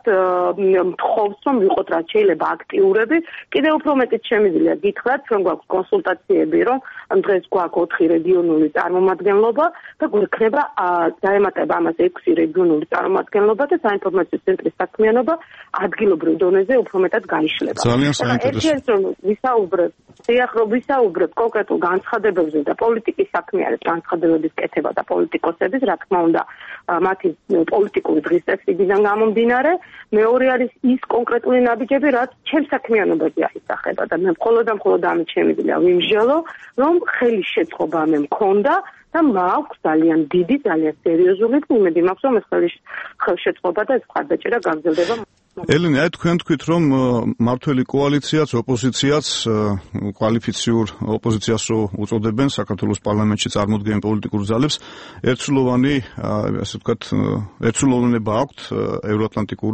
მთხოვს, რომ ვიყოთ რაც შეიძლება აქტიურები, კიდევ უფრო მეტიც შემიძლია გითხრათ, რომ გვაქვს კონსულტაციები, რომ დღეს გვაქვს ოთხი რეგიონული წარმომადგენლობა და გვექნება დაემატება ამას ექვსი რეგიონული წარმომადგენლობა და საინფორმაციო ცენტრის საქმიანობა ადგილობრივ დონეზე უფრო მეტად გაიშლება. ძალიან საინტერესო. ერთ-ერთი რომ ვისაუბრებ, სიახლოვე ვისაუბრებ კონკრეტულ განცხადებებზე და პოლიტიკის საქმე არის განცხადებების კეთება და პოლიტიკოსების, რა თქმა უნდა, მათი პოლიტიკური დღესდღეობიდან გამომდინარე, მეორე არის ის კონკრეტული ნაბიჯები, რაც ჩემს საქმიანობაზე აისახება და მე მხოლოდ და მხოლოდ ამით შემიძლია ვიმსჯელო, რომ ხელის შეწყობა მე მქონდა და მაქვს ძალიან დიდი, ძალიან სერიოზული და იმედი მაქვს, რომ ეს ხელშეწყობა და ეს მხარდაჭერა გაგრძელდება. ელენე, აი თქვენ თქვით, რომ მართველი კოალიციაც, ოპოზიციაც, კვალიფიციურ ოპოზიციას უწოდებენ საქართველოს პარლამენტში წარმოდგენილ პოლიტიკურ ძალებს, ერთსულოვანი, ასე ვთქვათ, ერთსულოვანება აქვთ ევროატლანტიკურ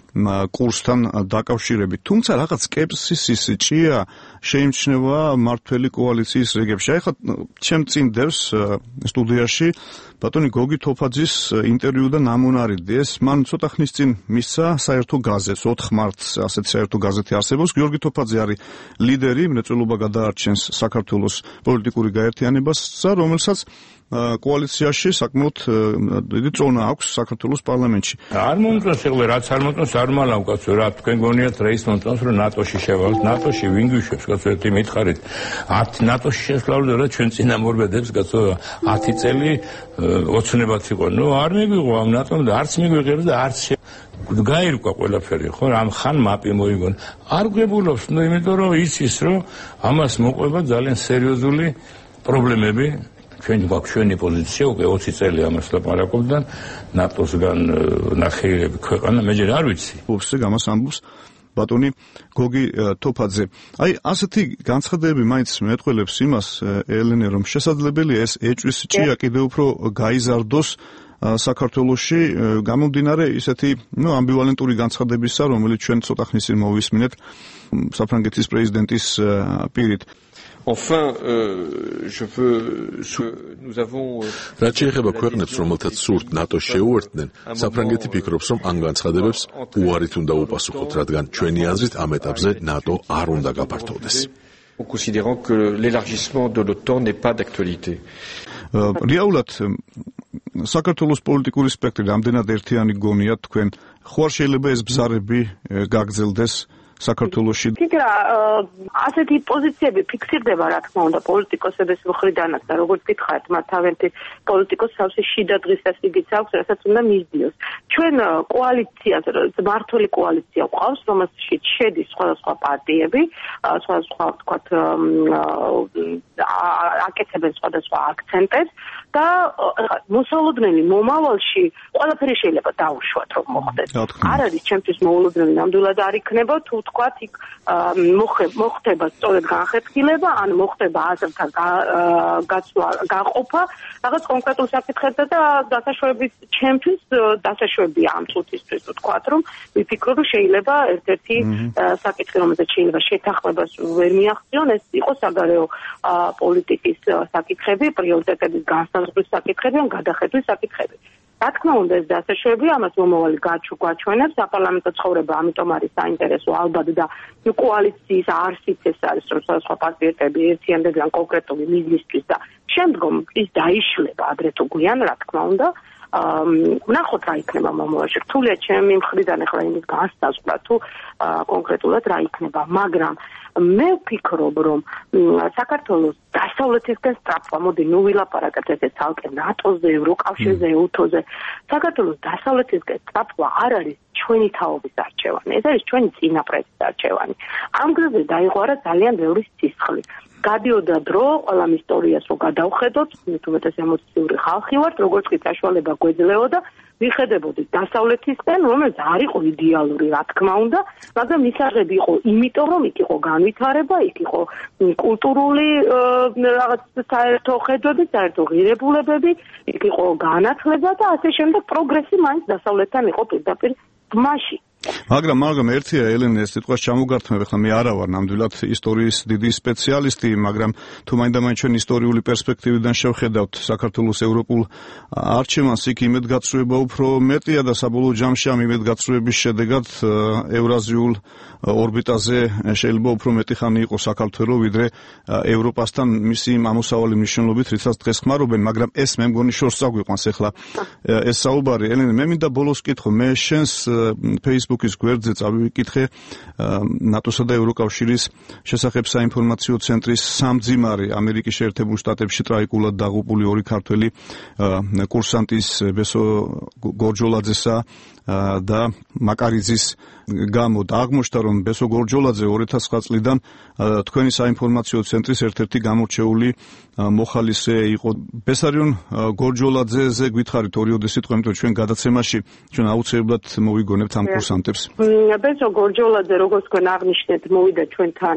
კურსთან დაკავშირებით. თუმცა რაღაც სკეპსისის ჭია შეიმჩნევა მართველი კოალიციის რიგებში. აი ხა ჩემ წინ დევს სტუდიაში ბატონი გოგი თოფაძის ინტერვიუ და ნამონარიდი. ეს მან ცოტა ხნის წინ მისცა საერთო გაზეთს, ოთხ მარტს ასეთ საერთო გაზეთი არსებობს. გიორგი თოფაძე არის ლიდერი, მრეწველობა გადაარჩენს საქართველოს პოლიტიკური გაერთიანებას, რომელსაც კოალიციაში საკმაოდ დიდი წონა აქვს საქართველოს პარლამენტში. არ მომწონს ეგრე რაც არ მომწონს არ მალავ კაცო რა თქვენ გონიათ რა ის მომწონს რომ ნატოში შევალთ ნატოში ვინ გვიშვებს კაცო ერთი მითხარით ათ ნატოში შესვლავდა რა ჩვენ წინამორბედებს კაცო ათი წელი ოცნებად იყო ნუ არ მიგვიღო ამ ნატომ და არც მიგვიღებს და არც გაირკვა ყველაფერი ხო ამ ხან მაპი მოიგონ არ გვებულობს ნუ იმიტომ რომ იცის რომ ამას მოყვება ძალიან სერიოზული პრობლემები ჩვენ გვაქვს ჩვენი პოზიცია უკვე ოცი წელი ამას ლაპარაკობდნენ ნატოსგან ნახევრები ქვეყანა მე ჯერ არ ვიცი უსე გამას ამბობს ბატონი გოგი თოფაძე. აი ასეთი განცხადებები მაინც მეტყველებს იმას ელენე, რომ შესაძლებელია ეს ეჭვის ჭია კიდევ უფრო გაიზარდოს საქართველოში გამომდინარე ისეთი ნუ ამბივალენტური განცხადებისა, რომელიც ჩვენ ცოტა ხნის წინ მოვისმინეთ საფრანგეთის პრეზიდენტის პირით. Enfin, euh, je veux nous avons რაც შეეხება ქვეყნებს, რომელთაც სურთ ნატოს შეუერთდნენ, საფრანგეთი ფიქრობს, რომ ამ განცხადებებს უარით უნდა უპასუხოთ, რადგან ჩვენი აზრით ამ ეტაპზე ნატო არ უნდა გაფართოვდეს. considérant que l'élargissement de l'OTAN n'est pas d'actualité. რეალურად საქართველოს პოლიტიკური სპექტრი რამდენად ერთიანი გონია თქვენ, ხო არ შეიძლება ეს ბზარები გაგრძელდეს საქართველოში? თითქოს ასეთი პოზიციები ფიქსირდება, რა თქმა უნდა, პოლიტიკოსების მხრიდანაც და როგორც გითხარით, მათ თავიანთი პოლიტიკოს სავსე შიდა დღისასიგიც აქვს, რასაც უნდა მისდიოს. ჩვენ კოალიციას, მმართველი კოალიცია გვყავს, რომელშიც შედის სხვადასხვა პარტიები, სხვადასხვა ვთქვათ, აკეთებენ სხვადასხვა აქცენტებს და მოსალოდნელი მომავალში ყველაფერი შეიძლება დაუშვათ, რომ მოხდეს. არ არის ჩემთვის მოულოდნელი ნამდვილად არ იქნება, თუ ვთქვათ, იქ მოხდება სწორედ განხეთქილება, ან მოხდება აზრთა გაცვლა, გაყოფა რაღაც კონკრეტულ საკითხებზე და დასაშვებით ჩემთვის დასაშვებია ამ წუთისთვის, ვთქვათ, რომ ვიფიქრო, რომ შეიძლება ერთ-ერთი საკითხი, რომელზეც შეიძლება შეთანხმებას ვერ მიაღწიონ, ეს იყოს საგარეო პოლიტიკის საკითხები, პრიორიტეტების განსაზღვრის საკითხები ან გადახედვის საკითხები. რა თქმა უნდა, ეს დასაშვები ამას მომავალი გაჩვენებს, საპარლამენტო ცხოვრება ამიტომ არის საინტერესო ალბათ და კოალიციის არსიც ეს არის, რომ სხვადასხვა პარტიები ერთიანდებიან კონკრეტული მიზნისთვის და შემდგომ ის დაიშლება ადრე თუ გვიან, რა თქმა უნდა. ვნახოთ რა იქნება მომავალში. რთულია ჩემი მხრიდან ახლა იმის განსაზღვრა თუ კონკრეტულად რა იქნება, მაგრამ მე ვფიქრობ, რომ საქართველოს დასავლეთისკენ სწრაფვა, მოდი ნუ ვილაპარაკეთ ესე ცალკე ნატოზე, ევროკავშირზე, უთოზე. საქართველოს დასავლეთისკენ სწრაფვა არ არის ჩვენი თაობის არჩევანი, ეს არის ჩვენი წინაპრების არჩევანი. ამ გზაზე დაიღვარა ძალიან ბევრი სისხლი. გადიოდა დრო, ყველამ ისტორიას რო გადავხედოთ, მით უმეტეს ემოციური ხალხი ვართ, როგორც კი საშუალება გვეძლეოდა, ვიხედებოდით დასავლეთისკენ, რომელიც არ იყო იდეალური, რა თქმა უნდა, მაგრამ მისაღები იყო იმიტომ, რომ იქ იყო განვითარება, იქ იყო კულტურული რაღაც საერთო ხედვები, საერთო ღირებულებები, იქ იყო განათლება და ასე შემდეგ პროგრესი მაინც დასავლეთთან იყო პირდაპირ თმაში. მაგრამ მაგრამ ერთია ელენე ეს სიტყვას ჩამოგართმევ, ხა მე არა ვარ ნამდვილად ისტორიის დიდი სპეციალისტი, მაგრამ თუ მაინდა-მაინც ჩვენ ისტორიული პერსპექტივიდან შევხედავთ საქართველოს ევროპულ არჩევანს, იქ იმედგაცრუება უფრო მეტია და საბოლოო ჯამში ამ იმედგაცრუების შედეგად ევრაზიულ ორბიტაზე შეიძლება უფრო მეტი ხანი იყოს საქართველო, ვიდრე ევროპასთან მისი ამოსავალი მნიშვნელობით, რითაც დღეს ხმარობენ, მაგრამ ეს მე მგონი შორს წაგვიყვანს ახლა ეს საუბარი. ელენე, მე მინდა ბოლოს კითხო, მე შენს Facebook-ის გვერდზე წავიკითხე ნატოსა და ევროკავშირის შესახებ საინფორმაციო ცენტრის სამძიმარი ამერიკის შეერთებულ შტატებში ტრაიკულად დაღუპული ორი ქართველი კურსანტის ბესო გორჯოლაძესა და მაკარიძის გამო და აღმოჩნდა, რომ ბესო გორჯოლაძე ორი ათას ცხრა წლიდან თქვენი საინფორმაციო ცენტრის ერთ-ერთი გამორჩეული მოხალისე იყო. ბესარიონ გორჯოლაძეზე გითხარით ორიოდე სიტყვა, იმიტომ ჩვენ გადაცემაში ჩვენ აუცილებლად მოვიგონებთ ამ კურსანტებს. ბესო გორჯოლაძე, როგორც თქვენ აღნიშნეთ, მოვიდა ჩვენთან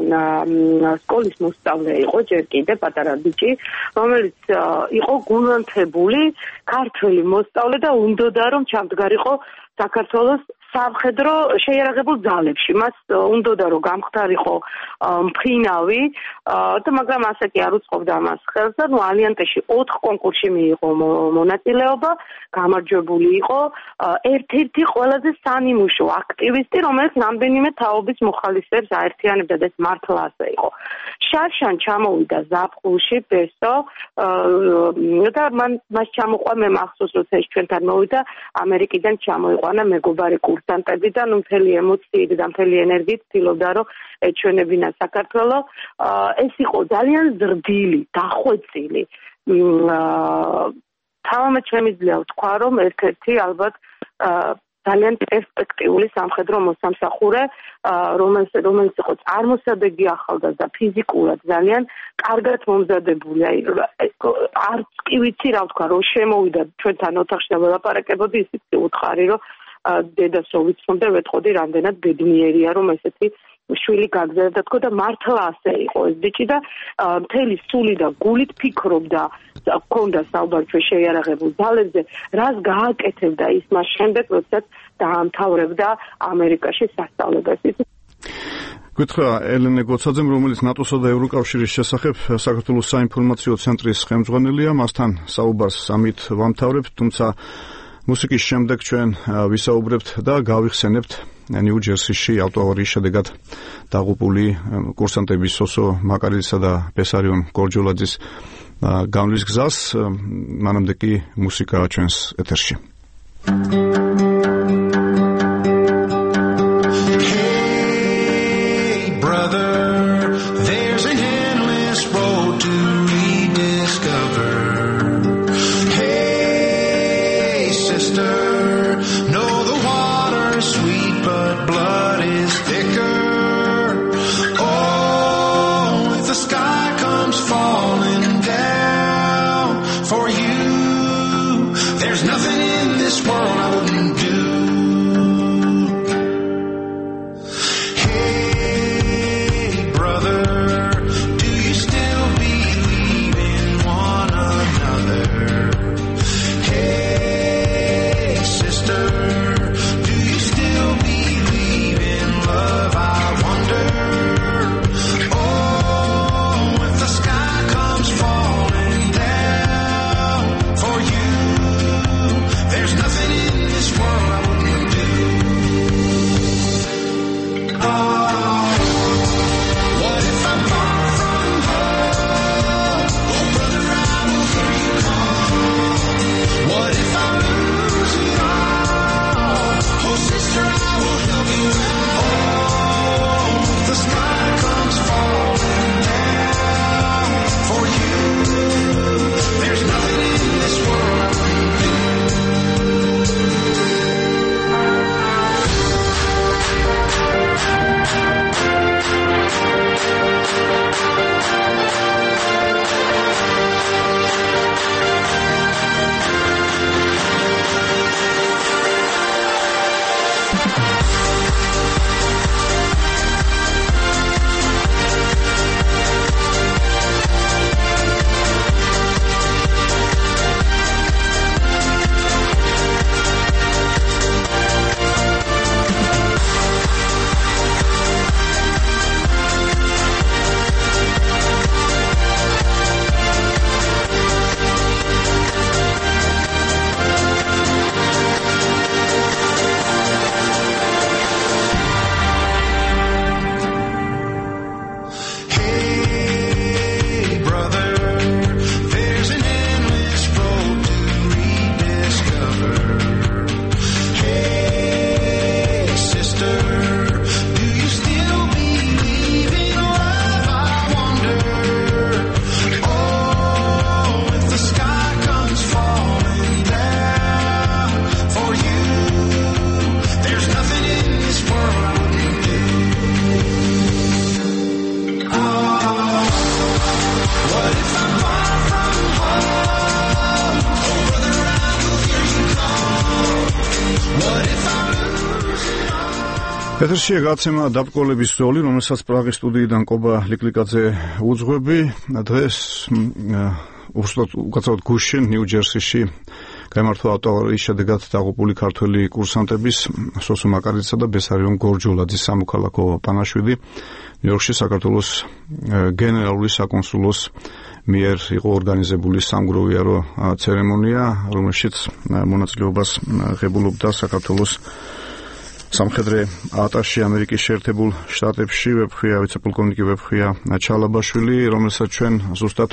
სკოლის მოსწავლე იყო, ჯერ კიდე პატარა ბიჭი, რომელიც იყო გულანთებული ქართველი მოსწავლე და უნდოდა რომ ჩამდგარიყო საქართველოს სამხედრო შეიარაღებულ ძალებში. მას უნდოდა რომ გამختارიყო მფრინავი და მაგრამ ასე კი არ უწყობდა მას ხელს და ნუ ალიანტეში ოთხ კონკურსში მიიღო მონაწილეობა, გამარჯვებული იყო, ერთ-ერთი ყველაზე სანიმუშო აქტივისტი, რომელიც რამდენიმე თაობის მოხალისეებს აერთიანებდა და ეს მართლა ასე იყო. შარშან ჩამოვიდა ზაფხულში ბესო და მან მას ჩამოყვა, მე მახსოვს, როცა ის ჩვენთან მოვიდა, ამერიკიდან ჩამოიყვანა მეგობარი კურსანტები და ნუ მთელი ემოციით და მთელი ენერგიით ცდილობდა რომ ეჩვენებინა საქართველო. ეს იყო ძალიან ზრდილი, დახვეწილი. თამამად შემიძლია ვთქვა, რომ ერთ-ერთი ალბათ ძალიან პერსპექტიული სამხედრო მოსამსახურე, რომელიც რომელიც იყო წარმოსადეგი ახალგაზრდა, ფიზიკურად ძალიან კარგად მომზადებული. აი არც კი ვიცი რა ვთქვა, რომ შემოვიდა ჩვენთან ოთახში და ველაპარაკებოდი, ისიც უთხარი, რომ დედას რო ვიცნობ და ვეთყოდი რამდენად ბედნიერია რომ ესეთი შვილი გაგზავნა თქო და მართლა ასე იყო ეს ბიჭი და მთელი სული და გულით ფიქრობდა გქონდა საუბარჩვე შეიარაღებულ ძალებზე რას გააკეთებდა ის მას შემდეგ როდესაც დაამთავრებდა ამერიკაში სასწავლებლებს. გითხრა ელენე გოცაძემ, რომელიც ნატოსა და ევროკავშირის შესახებ საქართველოს საინფორმაციო ცენტრის ხელმძღვანელია, მასთან საუბარს ამით ვამთავრებთ, თუმცა მუსიკის შემდეგ ჩვენ ვისაუბრებთ და გავიხსენებთ ნიუ-ჯერსიში ავტოავარიის შედეგად დაღუპული კურსანტების სოსო მაკარიძისა და ბესარიონ გორჯოლაძის გამლის გზას, მანამდე კი მუსიკაა ჩვენს ეთერში. ეთერშია გაცემა დაბკოლების ზოლი, რომელსაც პრაღის სტუდიიდან კობა ლიკლიკაძე უძღვები. დღეს უბრალოდ უკაცრავად გუშინ ნიუ-ჯერსიში გამართვა ავტოავარიის შედეგად დაღუპული ქართველი კურსანტების სოსო მაკარიძისა და ბესარიონ გორჯოლაძის სამოქალაქო პანაშვიდი ნიუ-იორკში საქართველოს გენერალური საკონსულოს მიერ იყო ორგანიზებული სამგროვიარო ცერემონია, რომელშიც მონაწილეობას ღებულობდა საქართველოს სამხედრო ატაში ამერიკის შეერთებულ შტატებში ვებხვია ვიცე-პოლკოვნიკი ვებხვია ჩალაბაშვილი, რომელსაც ჩვენ ზუსტად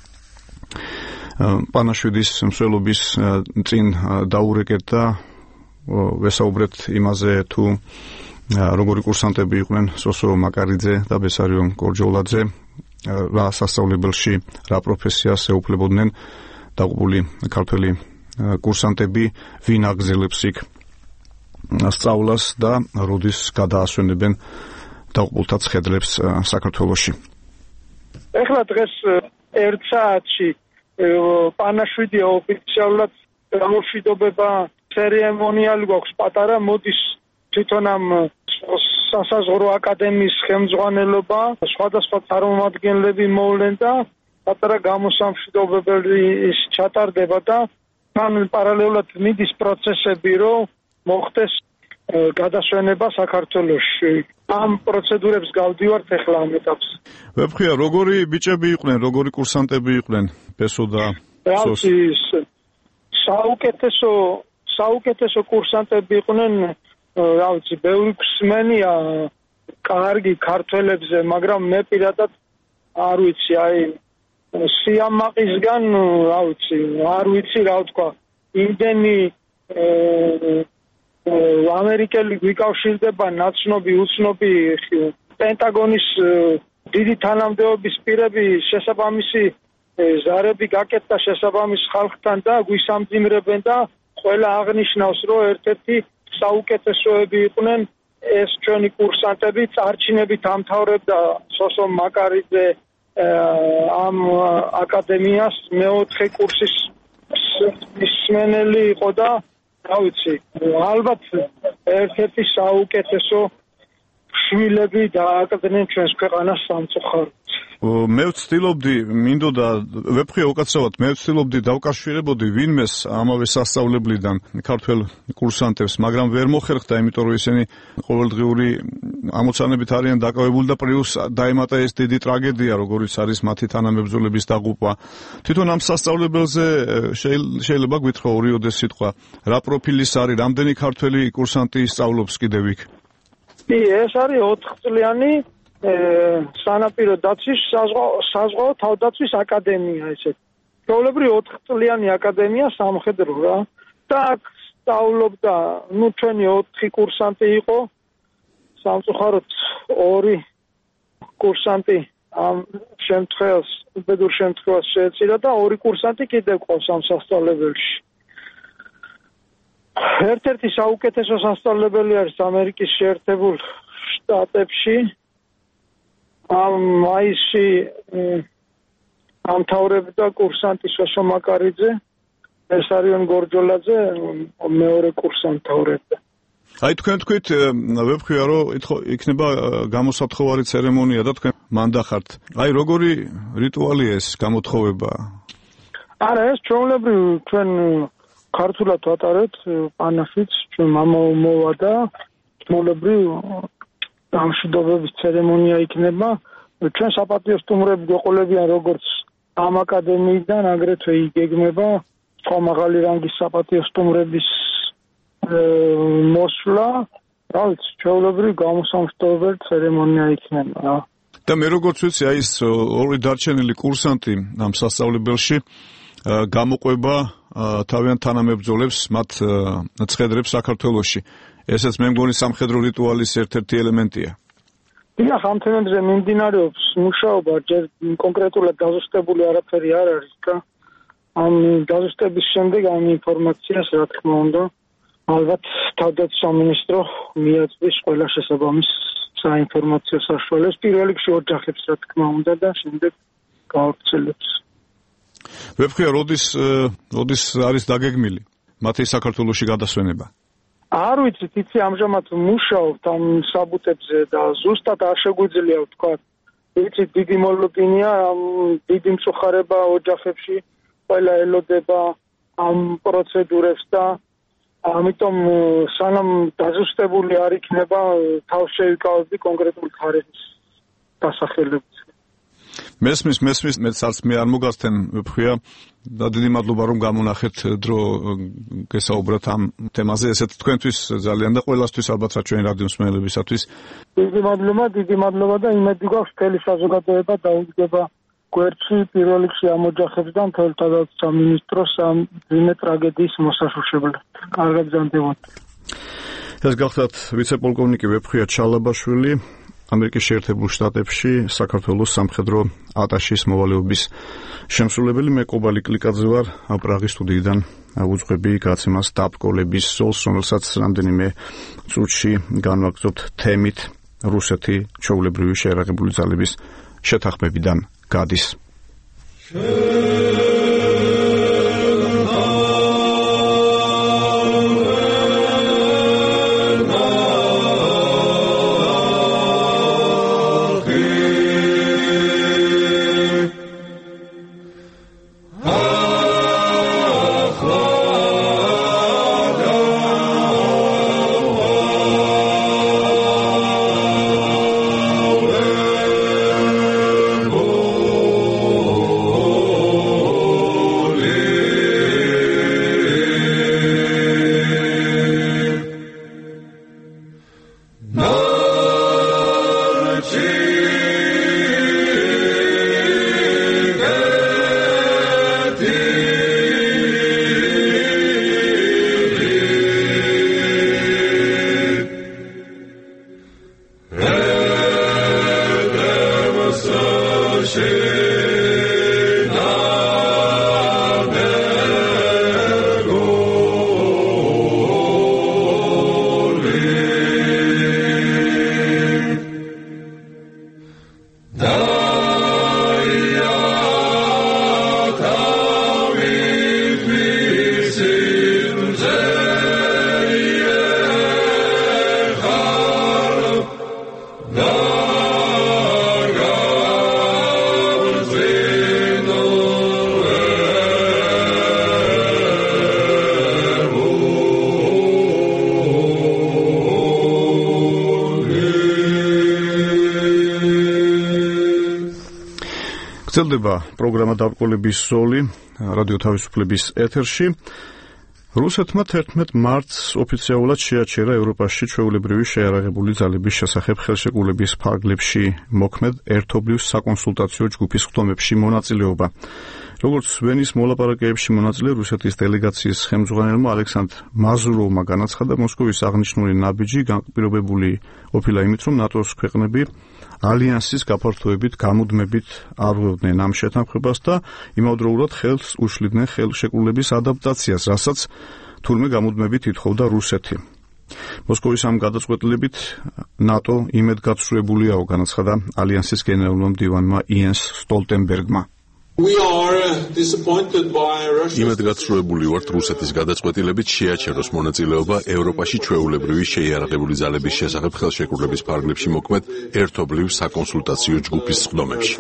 პანაშვიდის მსვლელობის წინ დაურეკეთ და ვესაუბრეთ იმაზე თუ როგორი კურსანტები იყვნენ სოსო მაკარიძე და ბესარიონ გორჯოლაძე, რა სასწავლებელში, რა პროფესიას ეუფლებოდნენ დაღუპული ქართველი კურსანტები, ვინ აგზელებს იქ სწავლას და როდის გადაასვენებენ დაღუპულთა ცხედლებს საქართველოში. ეხლა დღეს ერთ საათში პანაშვიდი ოფიციალურად გამშვიდობება ცერემონიალი გვაქვს პატარა, მოდის თვითონ ამ სასაზღვრო აკადემიის ხელმძღვანელობა, სხვადასხვა წარმომადგენლები მოვლენ და პატარა გამოსამშვიდობებელი ის ჩატარდება და თან პარალელურად მიდის პროცესები, რომ მოხდეს გადასვენება საქართველოში. ამ პროცედურებს გავდივართ ახლა ამ ეტაპზე. ვეფხია, როგორი ბიჭები იყვნენ, როგორი კურსანტები იყვნენ პესო და სოს? საუკეთესო საუკეთესო კურსანტები იყვნენ, რა ვიცი, ბევრი გსმენია კარგი ქართველებზე, მაგრამ მე პირადად არ ვიცი, აი სიამაყისგან, რა ვიცი, არ ვიცი რა ვთქვა, იმდენი ამერიკელი გვიკავშირდება ნაცნობი, უცნობი პენტაგონის დიდი თანამდებობის პირები, შესაბამისი ზარები გაკეთდა შესაბამის ხალხთან და გვისამძიმრებენ და ყველა აღნიშნავს, რომ ერთ-ერთი საუკეთესოები იყვნენ ეს ჩვენი კურსანტები, წარჩინებით ამთავრებდა სოსო მაკარიძე ამ აკადემიას, მეოთხე კურსის მსმენელი იყო და რა ვიცი, ალბათ ერთ-ერთი საუკეთესო შვილები დააკდნენ ჩვენს ქვეყანას სამწუხაროდ. მე ვცდილობდი, მინდოდა ვეფხია უკაცრავად, მე ვცდილობდი დავკავშირებოდი ვინმეს ამავე სასწავლებლიდან ქართველ კურსანტებს, მაგრამ ვერ მოხერხდა, იმიტომ რომ ისინი ყოველდღიური ამოცანებით არიან დაკავებული და პლუს დაემატა ეს დიდი ტრაგედია, როგორიც არის მათი თანამებრძოლების დაღუპვა. თვითონ ამ სასწავლებელზე შეიძლება გვითხრა ორიოდე სიტყვა, რა პროფილის არის, რამდენი ქართველი კურსანტი სწავლობს კიდევ იქ? კი, ეს არის ოთხწლიანი სანაპირო დაცვის საზღვაო თავდაცვის აკადემია, ესეთ. ჩვეულებრივ ოთხწლიანი აკადემია სამხედრო რა. და აქ სწავლობდა, ნუ ჩვენი ოთხი კურსანტი იყო, სამწუხაროდ ორი კურსანტი ამ შემთხვევას, უბედურ შემთხვევას შეეწირა და ორი კურსანტი კიდევ ყავს ამ სასწავლებელში. ერთ-ერთი საუკეთესო სასწავლებელი არის ამერიკის შეერთებულ შტატებში. ამ მაისში ამთავრებდა კურსანტი სოსო მაკარიძე, ესარიონ გორჯოლაძე მეორე კურსს ამთავრებდა. აი თქვენ თქვით, ვეფხვია, რომ იქნება გამოსათხოვარი ცერემონია და თქვენ მანდახართ. აი როგორი რიტუალია ეს გამოთხოვება? არა, ეს ჩვეულებრივ ჩვენ ქართულად ვატარებთ პანახიც, ჩვენ მამაოვა და ჩვეულებრივ გამშვიდობების ცერემონია იქნება. ჩვენ საპატიო სტუმრები გვეყოლებიან როგორც ამ აკადემიიდან, აგრეთვე იგეგმება სხვა მაღალი რანგის საპატიო სტუმრების მოსვლა. რა ვიცი, ჩვეულებრივ გამოსამშვიდობებელი ცერემონია იქნება. და მე როგორც ვიცი, აი ეს ორი დარჩენილი კურსანტი ამ სასწავლებელში გამოყვება თავიანთ თანამებრძოლებს, მათ ცხედრებს საქართველოში. ესეც მე მგონი სამხედრო რიტუალის ერთ-ერთი ელემენტია. დიახ, ამ თემებზე მიმდინარეობს მუშაობა, ჯერ კონკრეტულად დაზუსტებული არაფერი არ არის და ამ დაზუსტების შემდეგ ამ ინფორმაციას, რა თქმა უნდა, ალბათ თავდაცვის სამინისტრო მიაწვის ყველა შესაბამის საინფორმაციო საშუალებას, პირველ რიგში ოჯახებს, რა თქმა უნდა, და შემდეგ გავრცელებს. ვეფხია, როდის როდის არის დაგეგმილი მათი საქართველოში გადასვენება? არ ვიცით, იცი, ამჟამად მუშაობთ ამ საბუთებზე და ზუსტად არ შეგვიძლია ვთქვა. ვიცი, დიდი მოლოდინია, დიდი მწუხარება ოჯახებში, ყველა ელოდება ამ პროცედურებს და ამიტომ სანამ დაზუსტებული არ იქნება, თავს შევიკავებდი კონკრეტულ თარიღის დასახელებას. მესმის, მესმის, მეც არც მე არ მოგასცენ ვფხვია და დიდი მადლობა რომ გამონახეთ დრო გესაუბროთ ამ თემაზე, ესეც თქვენთვის ძალიან და ყველასთვის ალბათ რა ჩვენი რადიო მსმენელებისათვის. დიდი მადლობა, დიდი მადლობა და იმედი გვაქვს მთელი საზოგადოება დაუდგება გვერდში პირველ რიგში ამ ოჯახებს და მთელ თავდაცვის სამინისტროს ამ ძიმე ტრაგედიის მოსაშუშებლად. კარგად გზავნდებოდეთ. ეს გახლავთ ვიცე-პოლკოვნიკი ვეფხვია ჩალაბაშვილი, ამერიკის შეერთებულ შტატებში საქართველოს სამხედრო ატაშის მოვალეობის შემსრულებელი. მე კობალი კლიკაძე ვარ, პრაღის სტუდიიდან უძღვები გაცემას დაბკოლების სოლს, რომელსაც რამდენიმე წუთში განვაგრძობთ თემით რუსეთი ჩვეულებრივი შეერაღებული ძალების შეთანხმებიდან გადის. გრძელდება პროგრამა დაბრკოლების ზოლი რადიო თავისუფლების ეთერში. რუსეთმა თერთმეტ მარტს ოფიციალურად შეაჩერა ევროპაში ჩვეულებრივი შეიარაღებული ძალების შესახებ ხელშეკრულების ფარგლებში მოქმედ ერთობლივ საკონსულტაციო ჯგუფის ხდომებში მონაწილეობა. როგორც ვენის მოლაპარაკებებში მონაწილე რუსეთის დელეგაციის ხელმძღვანელმა ალექსანდრ მაზუროვმა განაცხადა, მოსკოვის აღნიშნული ნაბიჯი განპირობებული ყოფილა იმით, რომ ნატოს ქვეყნები ალიანსის გაფართოებით გამუდმებით არღვევდნენ ამ შეთანხმებას და იმავდროულად ხელს უშლიდნენ ხელშეკრულების ადაპტაციას, რასაც თურმე გამუდმებით ითხოვდა რუსეთი. მოსკოვის ამ გადაწყვეტილებით ნატო იმედგაცრუებულიაო, განაცხადა ალიანსის გენერალურმა მდივანმა იენს სტოლტენბერგმა. იმედგაცრუებული ვართ რუსეთის გადაწყვეტილებით შეაჩეროს მონაწილეობა ევროპაში ჩვეულებრივი შეიარაღებული ძალების შესახებ ხელშეკრულების ფარგლებში მოქმედ ერთობლივ საკონსულტაციო ჯგუფის ხდომებში.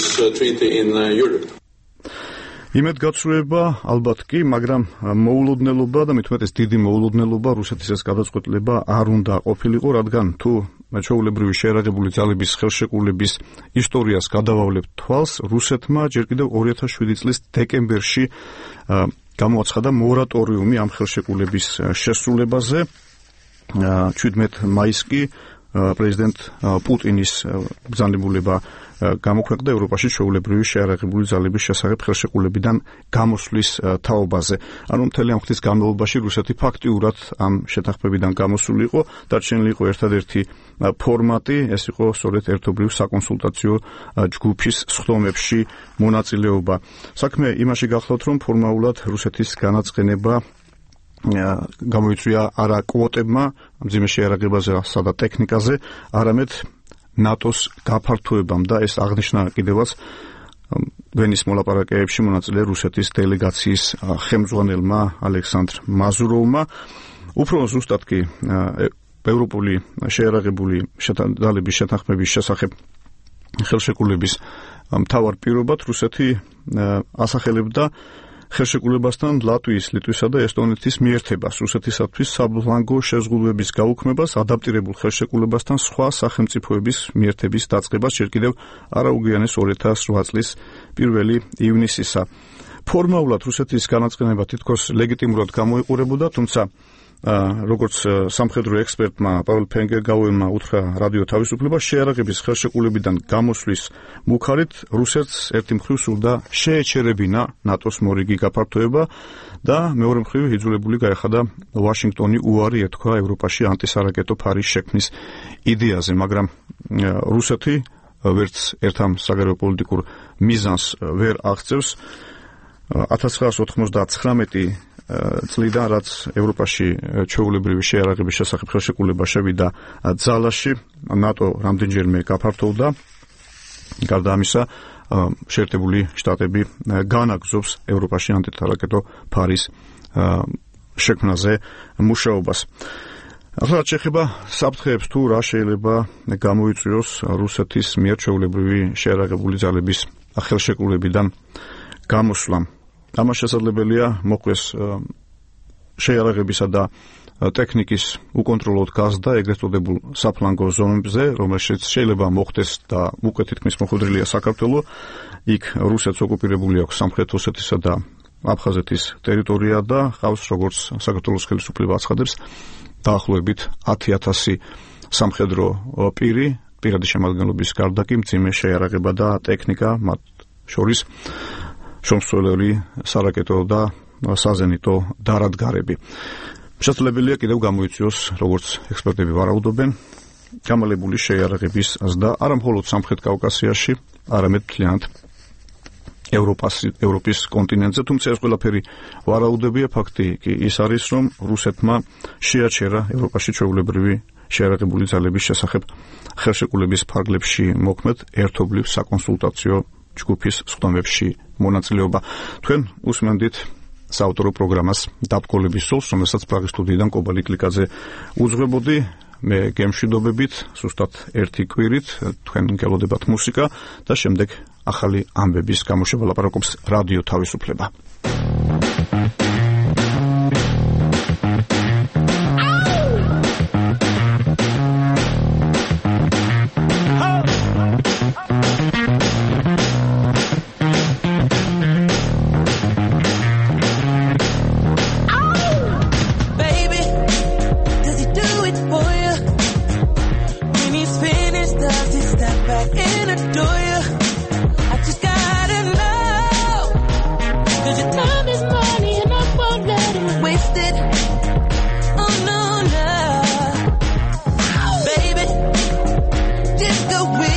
იმედგაცრუება ალბათ კი, მაგრამ მოულოდნელობა და მით უმეტეს დიდი მოულოდნელობა რუსეთის ეს გადაწყვეტილება არ უნდა ყოფილიყო, რადგან თუ ჩვეულებრივი შეიარაღებული ძალების ხელშეკრულების ისტორიას გადავავლებთ თვალს, რუსეთმა ჯერ კიდევ ორი ათას შვიდი წლის დეკემბერში გამოაცხადა მორატორიუმი ამ ხელშეკრულების შესრულებაზე. შვიდმეტ მაისს კი პრეზიდენტ პუტინის ბრძანებულება გამოქვეყნდა ევროპაში ჩვეულებრივი შეიარაღებული ძალების შესახებ ხელშეკრულებიდან გამოსვლის თაობაზე. ანუ მთელი ამ ხნის განმავლობაში რუსეთი ფაქტიურად ამ შეთანხმებიდან გამოსული იყო, დარჩენილი იყო ერთადერთი ფორმატი, ეს იყო სწორედ ერთობლივ საკონსულტაციო ჯგუფის სხდომებში მონაწილეობა. საქმე იმაში გახლავთ, რომ ფორმალურად რუსეთის განაცხენება გამოიწვია არა კვოტებმა მძიმე შეიარაღებასა და ტექნიკაზე, არამედ ნატოს გაფართოებამ და ეს აღნიშნა კიდევაც ვენის მოლაპარაკებებში მონაწილე რუსეთის დელეგაციის ხელმძღვანელმა ალექსანდრ მაზუროვმა. უფრო ზუსტად კი ევროპული შეიარაღებული ძალების შეთანხმების შესახებ ხელშეკრულების მთავარ პირობად რუსეთი ასახელებდა ხელშეკრულებასთან ლატვიის, ლიტვისა და ესტონეთის მიერთებას, რუსეთისათვის საბლანგო შეზღუდვების გაუქმებას, ადაპტირებულ ხელშეკრულებასთან სხვა სახელმწიფოების მიერთების დაწყებას, ჯერ კიდევ არაუგვიანეს ორი ათას რვა წლის პირველი ივნისისა. ფორმალურად რუსეთის განაცხენება თითქოს ლეგიტიმურად გამოიყურებოდა, თუმცა როგორც სამხედრო ექსპერტმა პაველ ფენგერგაუერმა უთხრა რადიო თავისუფლება, შეიარაღების ხელშეკრულებიდან გამოსვლის მუქარით რუსეთს ერთი მხრივ სურდა შეეჩერებინა ნატოს მორიგი გაფართოება და მეორე მხრივ იძულებული გაეხადა ვაშინგტონი უარი ეთქვა ევროპაში ანტისარაკეტო ფარის შექმნის იდეაზე, მაგრამ რუსეთი ვერც ერთ ამ საგარეო პოლიტიკურ მიზანს ვერ აღწევს. ათას ცხრაასი ოთხმოცდათხრამეტი წლიდან, რაც ევროპაში ჩვეულებრივი შეიარაღების შესახებ ხელშეკრულება შევიდა ძალაში, ნატო რამდენჯერმე გაფართოვდა. გარდა ამისა, შეერთებული შტატები განაგრძობს ევროპაში ანტირაკეტო ფარის შექმნაზე მუშაობას. ახლა შეხება საფრთხეებს, თუ რა შეიძლება გამოიწვიოს რუსეთის მიერ ჩვეულებრივი შეიარაღებული ძალების ხელშეკრულებიდან გამოსვლამ. ამას შესაძლებელია მოყვეს შეიარაღებისა და ტექნიკის უკონტროლოდ გაზრდა ეგრეთ წოდებულ საფლანგო ზონებზე, რომელშიც შეიძლება მოხდეს და უკვე თითქმის მოხვედრილია საქართველო. იქ რუსეთს ოკუპირებული აქვს სამხრეთ ოსეთისა და აფხაზეთის ტერიტორია და ყავს, როგორც საქართველოს ხელისუფლება აცხადებს, დაახლოებით ათი ათასი სამხედრო პირი, პირადი შემადგენლობის გარდა კი მძიმე შეიარაღება და ტექნიკა, მათ შორის შომსვლელი სარაკეტო და საზენიტო დარადგარები. შესაძლებელია კიდევ გამოიწვიოს, როგორც ექსპერტები ვარაუდობენ, გამალებული შეიარაღების ზრდა არა მხოლოდ სამხრეთ კავკასიაში, არამედ მთლიანად ევროპას ევროპის კონტინენტზე, თუმცა ეს ყველაფერი ვარაუდებია, ფაქტი კი ის არის, რომ რუსეთმა შეაჩერა ევროპაში ჩვეულებრივი შეიარაღებული ძალების შესახებ ხელშეკრულების ფარგლებში მოქმედ ერთობლივ საკონსულტაციო ჯგუფის სხდომებში მონაწილეობა. თქვენ უსმენდით საავტორო პროგრამას დაბკოლების სულს, რომელსაც პრაღის სტუდიიდან კობალი კლიკაძე უძღვებოდი. მე გემშვიდობებით, ზუსტად ერთი კვირით თქვენ გელოდებათ მუსიკა და შემდეგ ახალი ამბების გამოშვება ლაპარაკობს რადიო თავისუფლება. The